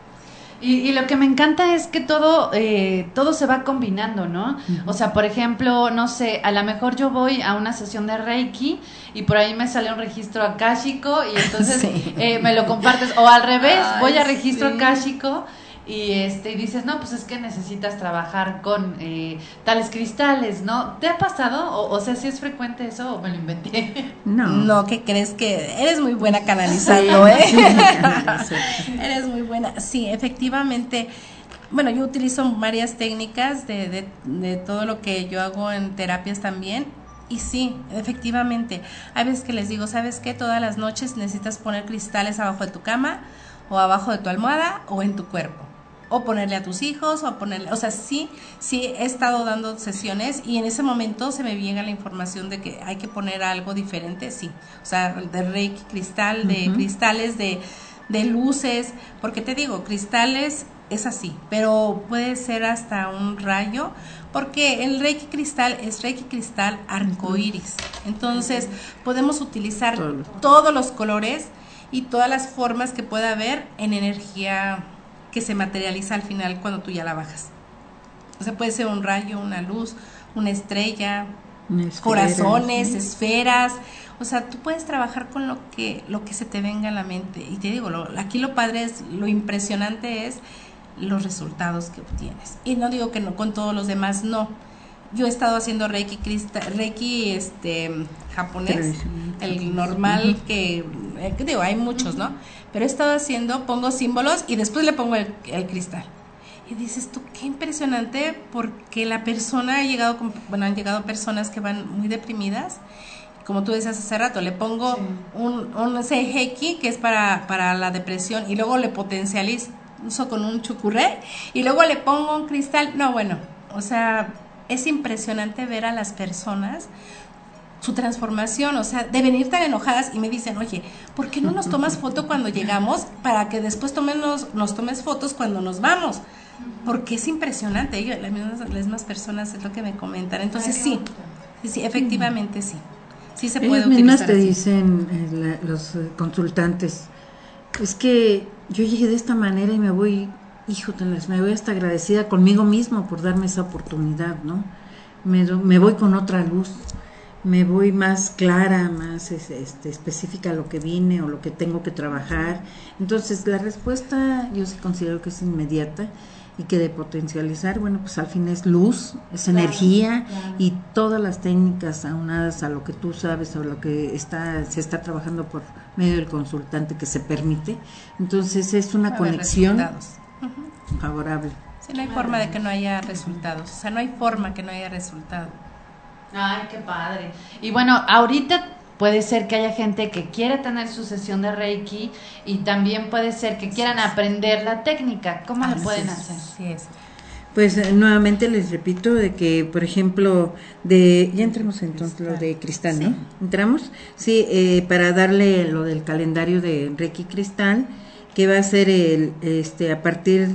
Y, y lo que me encanta es que todo eh, todo se va combinando, ¿no? Uh-huh. O sea, por ejemplo, no sé, a lo mejor yo voy a una sesión de Reiki y por ahí me sale un registro akáshico y entonces sí. eh, me lo compartes. O al revés, Ay, voy a registro sí. akáshico y este y dices, no, pues es que necesitas trabajar con eh, tales cristales, ¿no? ¿Te ha pasado? O, o sea, ¿si es frecuente eso o me lo inventé? No. No, ¿qué crees? Que eres muy buena canalizando, ¿eh? Sí, eres muy buena. Sí, efectivamente. bueno, yo utilizo varias técnicas de, de, de todo lo que yo hago en terapias también. Y sí, efectivamente, hay veces que les digo, ¿sabes qué? Todas las noches necesitas poner cristales abajo de tu cama, o abajo de tu almohada, o en tu cuerpo. O ponerle a tus hijos, o ponerle, o sea, sí, sí he estado dando sesiones y en ese momento se me llega la información de que hay que poner algo diferente, sí. O sea, de reiki cristal, de uh-huh. cristales, de, de luces, porque te digo, cristales es así, pero puede ser hasta un rayo, porque el reiki cristal es reiki cristal arcoíris. Entonces, podemos utilizar Todo. todos los colores y todas las formas que pueda haber en energía que se materializa al final cuando tú ya la bajas. O sea, puede ser un rayo, una luz, una estrella, una esfera, corazones, ¿sí? esferas. O sea, tú puedes trabajar con lo que lo que se te venga a la mente. Y te digo, lo, aquí lo padre es, lo impresionante es los resultados que obtienes. Y no digo que no con todos los demás, no. Yo he estado haciendo Reiki cristal, Reiki este japonés, el normal que, eh, que digo, hay muchos, ¿no? Pero he estado haciendo, pongo símbolos y después le pongo el, el cristal. Y dices tú, qué impresionante, porque la persona ha llegado, con, bueno, han llegado personas que van muy deprimidas, como tú decías hace rato, le pongo sí. un, un Seiheki, que es para, para la depresión, y luego le potencializo con un chukuré, y luego le pongo un cristal. No, bueno, o sea, es impresionante ver a las personas su transformación, o sea, de venir tan enojadas y me dicen, oye, ¿por qué no nos tomas foto cuando llegamos para que después tomenos, nos tomes fotos cuando nos vamos? Porque es impresionante, ellos, las mismas, las mismas personas es lo que me comentan. Entonces sí, sí, sí, efectivamente sí, sí se puede Ellos utilizar te así. dicen eh, la, los eh, consultantes, es que yo llegué de esta manera y me voy, híjoteles, me voy hasta agradecida conmigo mismo por darme esa oportunidad, ¿no? Me, me voy con otra luz, me voy más clara, más este, específica a lo que vine o lo que tengo que trabajar. Entonces la respuesta yo sí considero que es inmediata y que de potencializar, bueno, pues al fin es luz, es claro, energía claro. Y todas las técnicas aunadas a lo que tú sabes o lo que está se está trabajando por medio del consultante que se permite. Entonces es una conexión uh-huh. favorable. Sí, no hay forma de que no haya resultados, o sea, no hay forma que no haya resultado. Ay, qué padre. Y bueno, ahorita puede ser que haya gente que quiera tener su sesión de Reiki y también puede ser que quieran aprender la técnica. ¿Cómo lo pueden hacer? Así es. Pues eh, nuevamente les repito de que, por ejemplo, de ya entramos entonces lo de cristal, ¿no? Sí. ¿Entramos? Sí, eh, para darle lo del calendario de Reiki Cristal, que va a ser el este a partir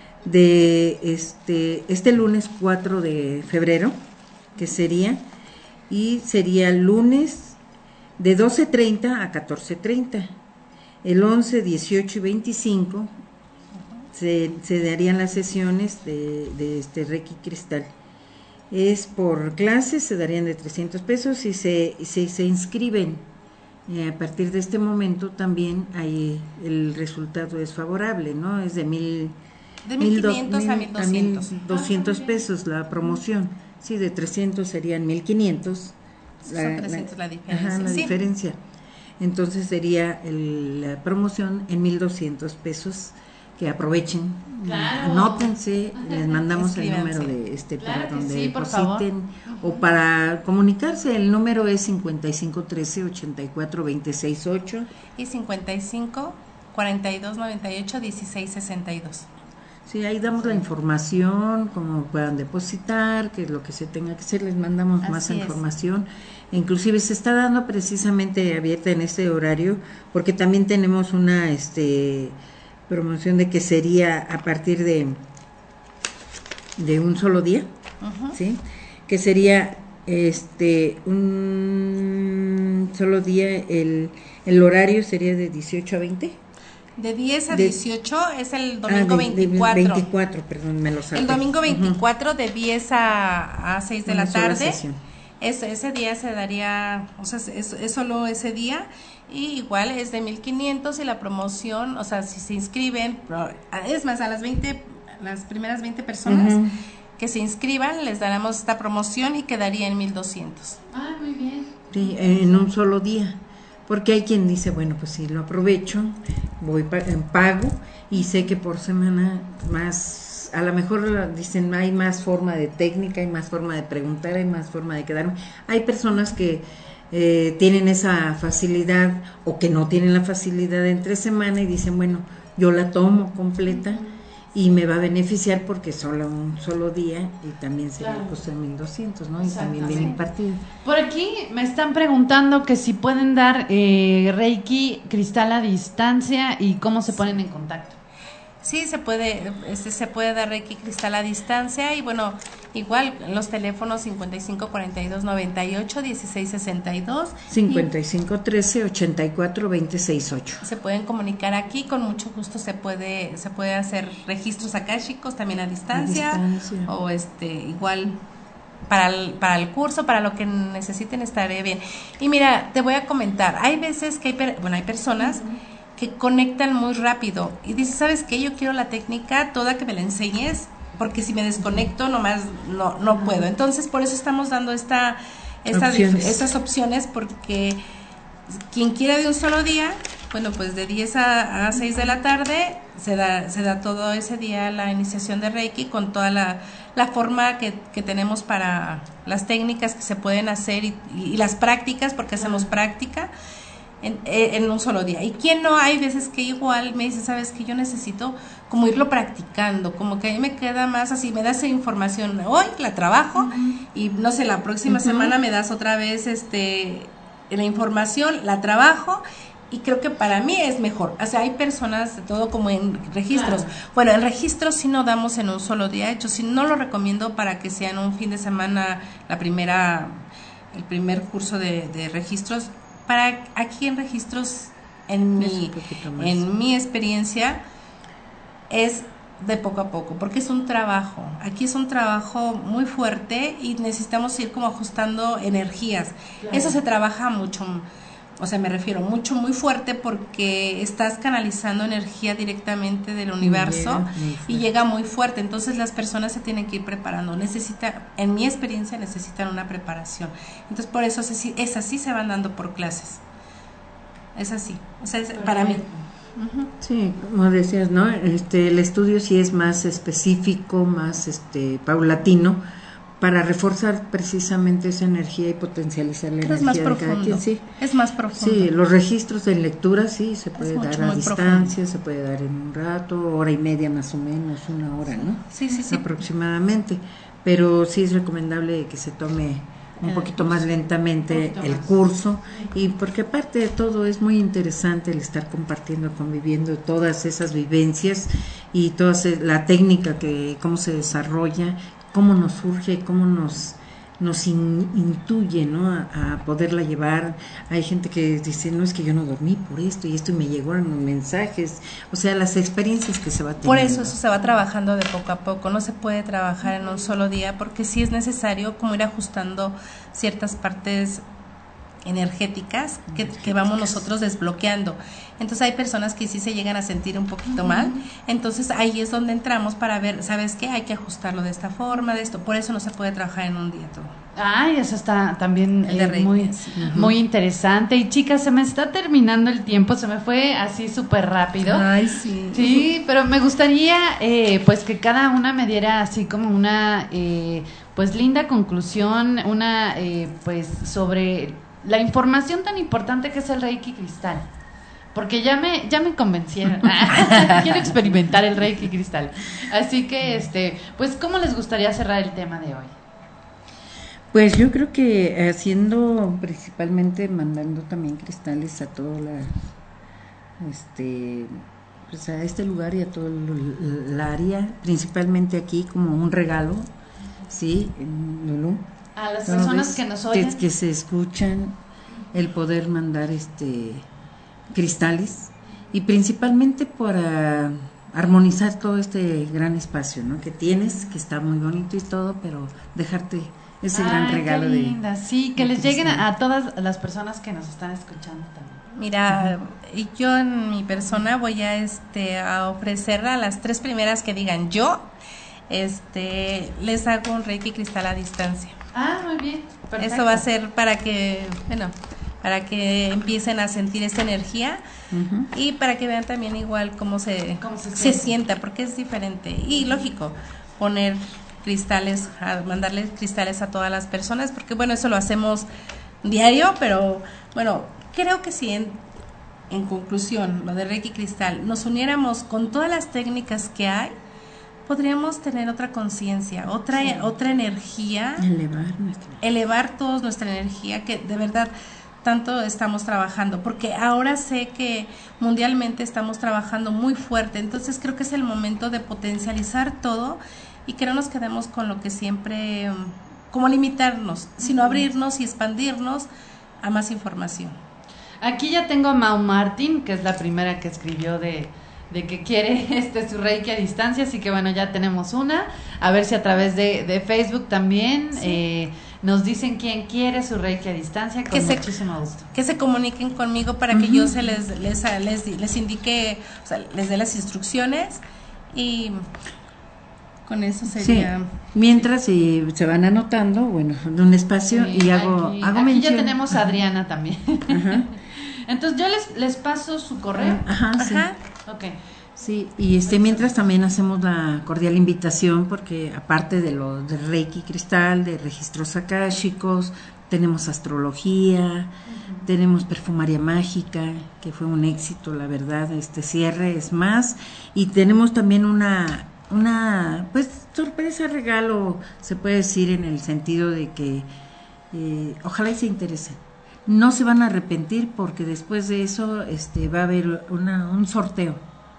de este este lunes cuatro de febrero, que sería, y sería lunes de doce treinta a catorce treinta, el once, dieciocho y veinticinco se, se darían las sesiones de, de este Reiki Cristal. Es por clases, se darían de trescientos pesos y se, se, se inscriben. Eh, a partir de este momento también hay, el resultado es favorable, ¿no? Es de mil, de mil quinientos a mil doscientos. mil doscientos pesos la promoción. Sí, de trescientos serían mil quinientos. La, Son trescientos la, la diferencia. Ajá, la sí. diferencia. Entonces sería el, la promoción en mil doscientos pesos, que aprovechen, claro. Anótense, les mandamos el número de este claro para donde sí, depositen o para comunicarse. El número es cincuenta y cinco trece ochenta y cuatro veintiséis ocho y cincuenta y cinco cuarenta y dos noventa y ocho dieciséis sesenta y dos. Sí, ahí damos la información, cómo puedan depositar, qué es lo que se tenga que hacer, les mandamos Así más es. información. Inclusive se está dando precisamente abierta en este horario, porque también tenemos una este promoción de que sería a partir de de un solo día, uh-huh. ¿sí? Que sería este un solo día, el, el horario sería de dieciocho a veinte. De diez a dieciocho de, es el domingo ah, de, veinticuatro. De veinticuatro, perdón, me lo salté. El domingo veinticuatro uh-huh. de diez a, a seis de Una la tarde. Es, ese día se daría, o sea, es, es solo ese día, y igual es de mil quinientos y la promoción, o sea, si se inscriben, es más, a las veinte, las primeras veinte personas uh-huh. que se inscriban, les daremos esta promoción y quedaría en mil doscientos. Ah, muy bien. Sí, en un solo día. Porque hay quien dice, bueno, pues si lo aprovecho, voy en pago y sé que por semana más pues a lo mejor dicen hay más forma de técnica, hay más forma de preguntar, hay más forma de quedarme. Hay personas que eh, tienen esa facilidad o que no tienen la facilidad entre semana y dicen, bueno, yo la tomo completa y me va a beneficiar porque solo un solo día y también sería Claro. el costo de mil doscientos, ¿no? Y también viene impartido. Por aquí me están preguntando que si pueden dar eh, Reiki cristal a distancia y cómo se ponen en contacto. Sí, se puede, este, se puede dar Reiki cristal a distancia y bueno, igual los teléfonos cincuenta y cinco cuarenta y dos noventa y ocho dieciséis sesenta y dos cincuenta y cinco trece ochenta y cuatro veinte sesenta y ocho. Se pueden comunicar aquí, con mucho gusto se puede se puede hacer registros akáshicos también a distancia, A distancia. o este igual para el, para el curso, para lo que necesiten estaré bien. Y mira, te voy a comentar, hay veces que hay per, bueno, hay personas que conectan muy rápido y dices, ¿sabes qué? Yo quiero la técnica toda, que me la enseñes, porque si me desconecto nomás no no puedo. Entonces, por eso estamos dando esta, esta opciones. estas opciones, porque quien quiera de un solo día, bueno, pues de diez a seis de la tarde se da se da todo ese día la iniciación de Reiki con toda la, la forma que, que tenemos para las técnicas que se pueden hacer y, y las prácticas, porque hacemos práctica En, en un solo día. Y quien no, hay veces que igual me dice, sabes que yo necesito como irlo practicando, como que a mí me queda más así, me das información hoy, la trabajo, uh-huh. y no sé, la próxima uh-huh. semana me das otra vez este la información, la trabajo, y creo que para mí es mejor. O sea, hay personas de todo como en registros. Claro. Bueno, en registros sí no damos en un solo día, yo sí no lo recomiendo para que sea en un fin de semana la primera, el primer curso de, de registros. Para aquí en registros, en mi, en mi experiencia, es de poco a poco, porque es un trabajo. Aquí es un trabajo muy fuerte y necesitamos ir como ajustando energías. Claro. Eso se trabaja mucho, o sea, me refiero mucho, muy fuerte, porque estás canalizando energía directamente del universo y llega, y llega muy fuerte. Entonces las personas se tienen que ir preparando. Necesita, en mi experiencia, necesitan una preparación. Entonces por eso es así, es así se van dando por clases. Es así, o sea, es, para mí. Uh-huh. Sí, como decías, ¿no? Este, el estudio sí es más específico, más este paulatino, para reforzar precisamente esa energía y potencializar la Pero energía es más de cada quien. Sí. Es más profundo. Sí, los registros de lectura sí se puede es dar mucho, a distancia, profundo. Se puede dar en un rato, hora y media más o menos, una hora, ¿no? Sí, sí, sí. Aproximadamente. Pero sí es recomendable que se tome un poquito más lentamente el curso, y porque aparte de todo es muy interesante el estar compartiendo, conviviendo todas esas vivencias y toda la técnica, que cómo se desarrolla, cómo nos surge, cómo nos nos in, intuye, ¿no? A, a poderla llevar. Hay gente que dice, no, es que yo no dormí por esto y esto, y me llegaron los mensajes, o sea, las experiencias que se va teniendo. Por eso eso se va trabajando de poco a poco, no se puede trabajar en un solo día, porque sí es necesario como ir ajustando ciertas partes energéticas que, que vamos nosotros desbloqueando. Entonces hay personas que sí se llegan a sentir un poquito uh-huh. mal, entonces ahí es donde entramos para ver, ¿sabes qué? Hay que ajustarlo de esta forma, de esto, por eso no se puede trabajar en un día todo. Ay, eso está también eh, muy, uh-huh. muy interesante. Y chicas, se me está terminando el tiempo, se me fue así súper rápido. Ay, sí. Sí, pero me gustaría eh, pues que cada una me diera así como una eh, pues linda conclusión, una eh, pues sobre la información tan importante que es el Reiki cristal, porque ya me ya me convencieron. Quiero experimentar el Reiki cristal. Así que este, pues ¿cómo les gustaría cerrar el tema de hoy? Pues yo creo que haciendo principalmente mandando también cristales a toda la este pues a este lugar y a todo el, el área, principalmente aquí como un regalo, sí, en Lulú. A las personas que nos oyen, que, que se escuchan, el poder mandar este cristales, y principalmente para armonizar todo este gran espacio, ¿no? Que tienes, que está muy bonito y todo, pero dejarte ese Ay, gran regalo qué linda. de sí, que de les cristal. lleguen a, a todas las personas que nos están escuchando también. Mira, uh-huh. y yo en mi persona voy a este a ofrecer a las tres primeras que digan yo, este les hago un Reiki cristal a distancia. Ah, muy bien. Perfecto. Eso va a ser para que, bueno, para que empiecen a sentir esta energía uh-huh. y para que vean también igual cómo se, ¿Cómo se, se sienta, porque es diferente. Y lógico, poner cristales, a mandarle cristales a todas las personas, porque bueno, eso lo hacemos diario, pero bueno, creo que si en, en conclusión, lo de Reiki Cristal, nos uniéramos con todas las técnicas que hay, podríamos tener otra conciencia, otra sí. otra energía, elevar nuestra elevar toda nuestra energía, que de verdad tanto estamos trabajando, porque ahora sé que mundialmente estamos trabajando muy fuerte, entonces creo que es el momento de potencializar todo y que no nos quedemos con lo que siempre, como limitarnos, sino abrirnos y expandirnos a más información. Aquí ya tengo a Mau Martín, que es la primera que escribió de, de que quiere este su Reiki a distancia, así que bueno, ya tenemos una, a ver si a través de, de Facebook también sí. eh, nos dicen quién quiere su Reiki a distancia, con que muchísimo se, gusto. Que se comuniquen conmigo para uh-huh. que yo se les, les, les, les indique, o sea, les dé las instrucciones y... con eso sería. Sí. Mientras si se van anotando, bueno, en un espacio sí, y hago, aquí, hago aquí mención. ya tenemos a Adriana también. Ajá. Entonces yo les les paso su correo. Ajá, sí. Ajá. Okay. Sí, y este mientras también hacemos la cordial invitación porque aparte de lo de Reiki Cristal, de registros akáshicos, tenemos astrología, uh-huh. tenemos perfumaria mágica, que fue un éxito, la verdad, este cierre es más, y tenemos también una una pues sorpresa regalo, se puede decir, en el sentido de que eh, ojalá y se interesen, no se van a arrepentir porque después de eso este va a haber una, un sorteo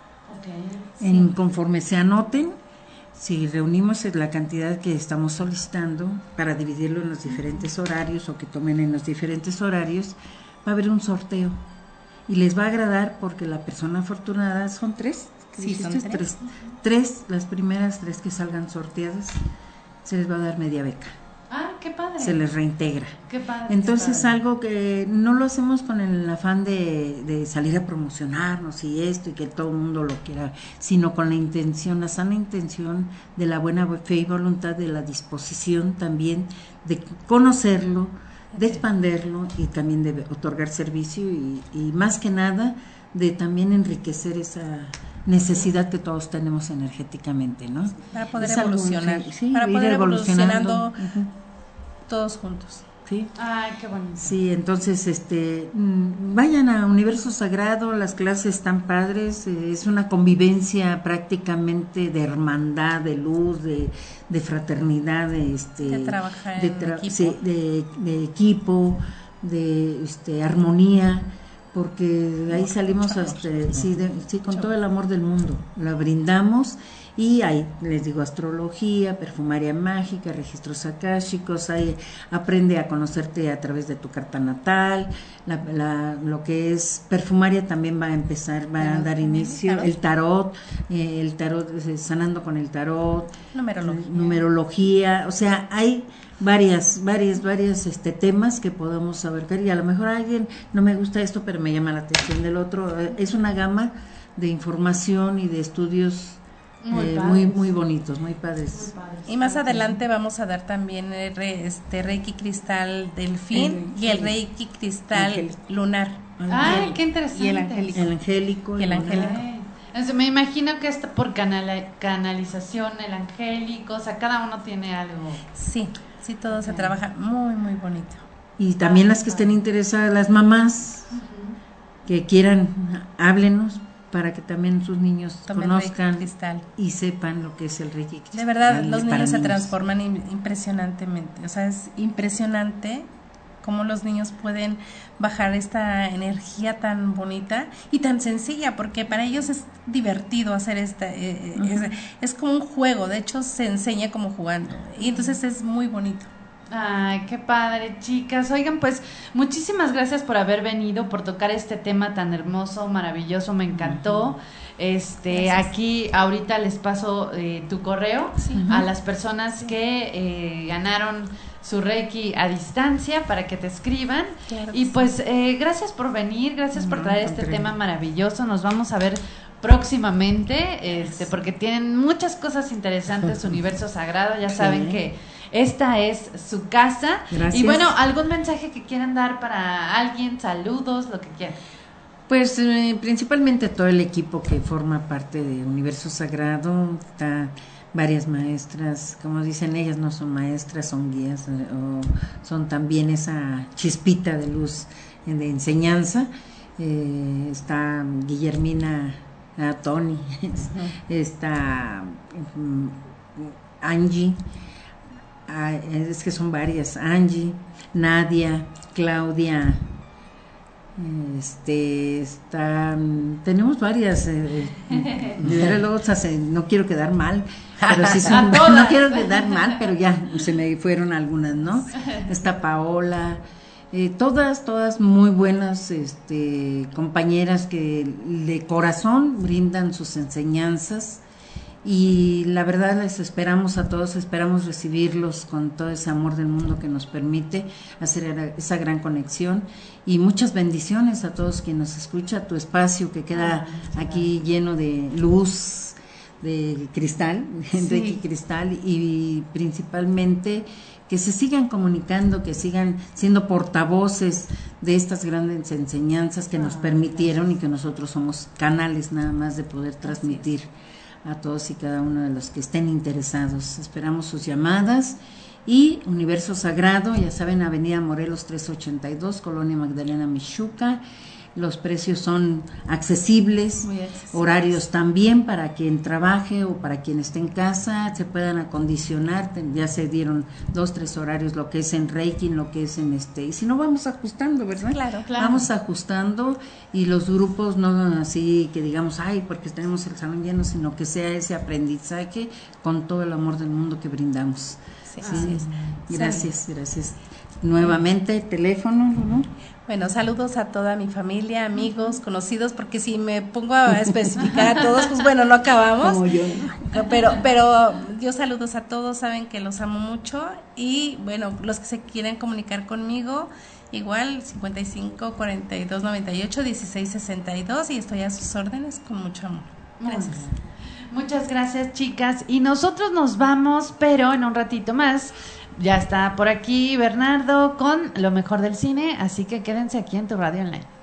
okay, en, sí. conforme se anoten, si reunimos la cantidad que estamos solicitando para dividirlo en los diferentes horarios o que tomen en los diferentes horarios, va a haber un sorteo y les va a agradar porque la persona afortunada son tres. Sí, son tres. tres. Tres, las primeras tres que salgan sorteadas, se les va a dar media beca. Ah, qué padre. Se les reintegra. Qué padre. Entonces, qué padre. Algo que no lo hacemos con el afán de, de salir a promocionarnos y esto y que todo el mundo lo quiera, sino con la intención, la sana intención de la buena fe y voluntad, de la disposición también de conocerlo, de expanderlo y también de otorgar servicio y, y más que nada de también enriquecer esa necesidad que todos tenemos energéticamente, ¿no? Para poder es evolucionar, algo, sí, para poder evolucionando, evolucionando uh-huh. todos juntos. Sí. Ay, qué bonito. Sí, entonces, este, vayan a Universo Sagrado, las clases están padres, eh, es una convivencia prácticamente de hermandad, de luz, de, de fraternidad, de, este, de trabajar de, tra- en equipo. Sí, de, de equipo, de, este, armonía. Porque ahí salimos hasta, sí, de, sí, con todo el amor del mundo, la brindamos y ahí les digo astrología, perfumaria mágica, registros akáshicos, ahí aprende a conocerte a través de tu carta natal, la, la, lo que es perfumaria también va a empezar, va a dar inicio, el tarot, eh, el tarot, sanando con el tarot, numerología, numerología, o sea, hay varias, varias, varias este temas que podemos abarcar y a lo mejor a alguien no me gusta esto pero me llama la atención del otro, es una gama de información y de estudios muy, eh, muy, muy bonitos, muy padres. Muy padres. Y más adelante vamos a dar también el re, este Reiki Cristal Delfín el, y el Reiki Cristal angélico. Lunar. Ay, qué interesante. Y el angélico. El angélico. Y el angélico. Entonces, me imagino que está por canal, canalización, el angélico, o sea, cada uno tiene algo. Sí, sí, todo okay. se trabaja muy, muy bonito. Y también ah, las que estén interesadas, las mamás uh-huh. que quieran, háblenos para que también sus niños Tomen conozcan y sepan lo que es el Reiki Cristal. De verdad, los niños se transforman impresionantemente, o sea, es impresionante cómo los niños pueden bajar esta energía tan bonita y tan sencilla, porque para ellos es divertido hacer esta, eh, uh-huh. es, es como un juego, de hecho se enseña como jugando, y entonces es muy bonito. Ay, qué padre, chicas. Oigan, pues muchísimas gracias por haber venido, por tocar este tema tan hermoso, maravilloso, me encantó. Este, gracias. Aquí ahorita les paso eh, tu correo sí. a las personas sí. que eh, ganaron su Reiki a distancia para que te escriban. Claro y pues sí. eh, gracias por venir, gracias no, por traer este creo. tema maravilloso. Nos vamos a ver próximamente, este, porque tienen muchas cosas interesantes, Universo Sagrado, ya saben sí. que esta es su casa. Gracias. Y bueno, ¿algún mensaje que quieran dar para alguien? Saludos, lo que quieran. Pues eh, principalmente todo el equipo que forma parte de Universo Sagrado, está varias maestras, como dicen ellas, no son maestras, son guías, eh, o son también esa chispita de luz eh, de enseñanza. Eh, está Guillermina, ah, Tony, uh-huh. está um, Angie, ah, es que son varias, Angie, Nadia, Claudia, este está tenemos varias eh, eh, luego, o sea, se, no quiero quedar mal, pero sí son, no quiero quedar mal, pero ya se me fueron algunas, ¿no? Está Paola, eh, todas todas muy buenas este compañeras que de corazón brindan sus enseñanzas. Y la verdad les esperamos a todos, esperamos recibirlos con todo ese amor del mundo que nos permite hacer esa gran conexión, y muchas bendiciones a todos quienes nos escucha. Tu espacio que queda aquí lleno de luz, de cristal, sí. de cristal, y principalmente que se sigan comunicando, que sigan siendo portavoces de estas grandes enseñanzas que nos permitieron, y que nosotros somos canales nada más de poder transmitir a todos y cada uno de los que estén interesados. Esperamos sus llamadas. Y Universo Sagrado, ya saben, Avenida Morelos trescientos ochenta y dos, Colonia Magdalena Mixhuca. Los precios son accesibles, accesibles, horarios también para quien trabaje o para quien esté en casa, se puedan acondicionar. Ya se dieron dos, tres horarios, lo que es en Reiki, lo que es en este, y si no vamos ajustando, ¿verdad? Claro, claro. Vamos ajustando, y los grupos no así que digamos, ay, porque tenemos el salón lleno, sino que sea ese aprendizaje con todo el amor del mundo que brindamos. Sí, sí. Así es. Gracias, sí. gracias. Nuevamente, teléfono, ¿no? Bueno, saludos a toda mi familia, amigos, conocidos, porque si me pongo a especificar a todos, pues bueno, no acabamos. Como yo. Pero, pero yo saludos a todos, saben que los amo mucho, y bueno, los que se quieren comunicar conmigo, igual cincuenta y cinco, cuarenta y dos, noventa y ocho, dieciséis, sesenta y dos, y estoy a sus órdenes con mucho amor. Gracias. Muchas gracias, chicas, y nosotros nos vamos, pero en un ratito más. Ya está por aquí Bernardo con lo mejor del cine, así que quédense aquí en tu radio online.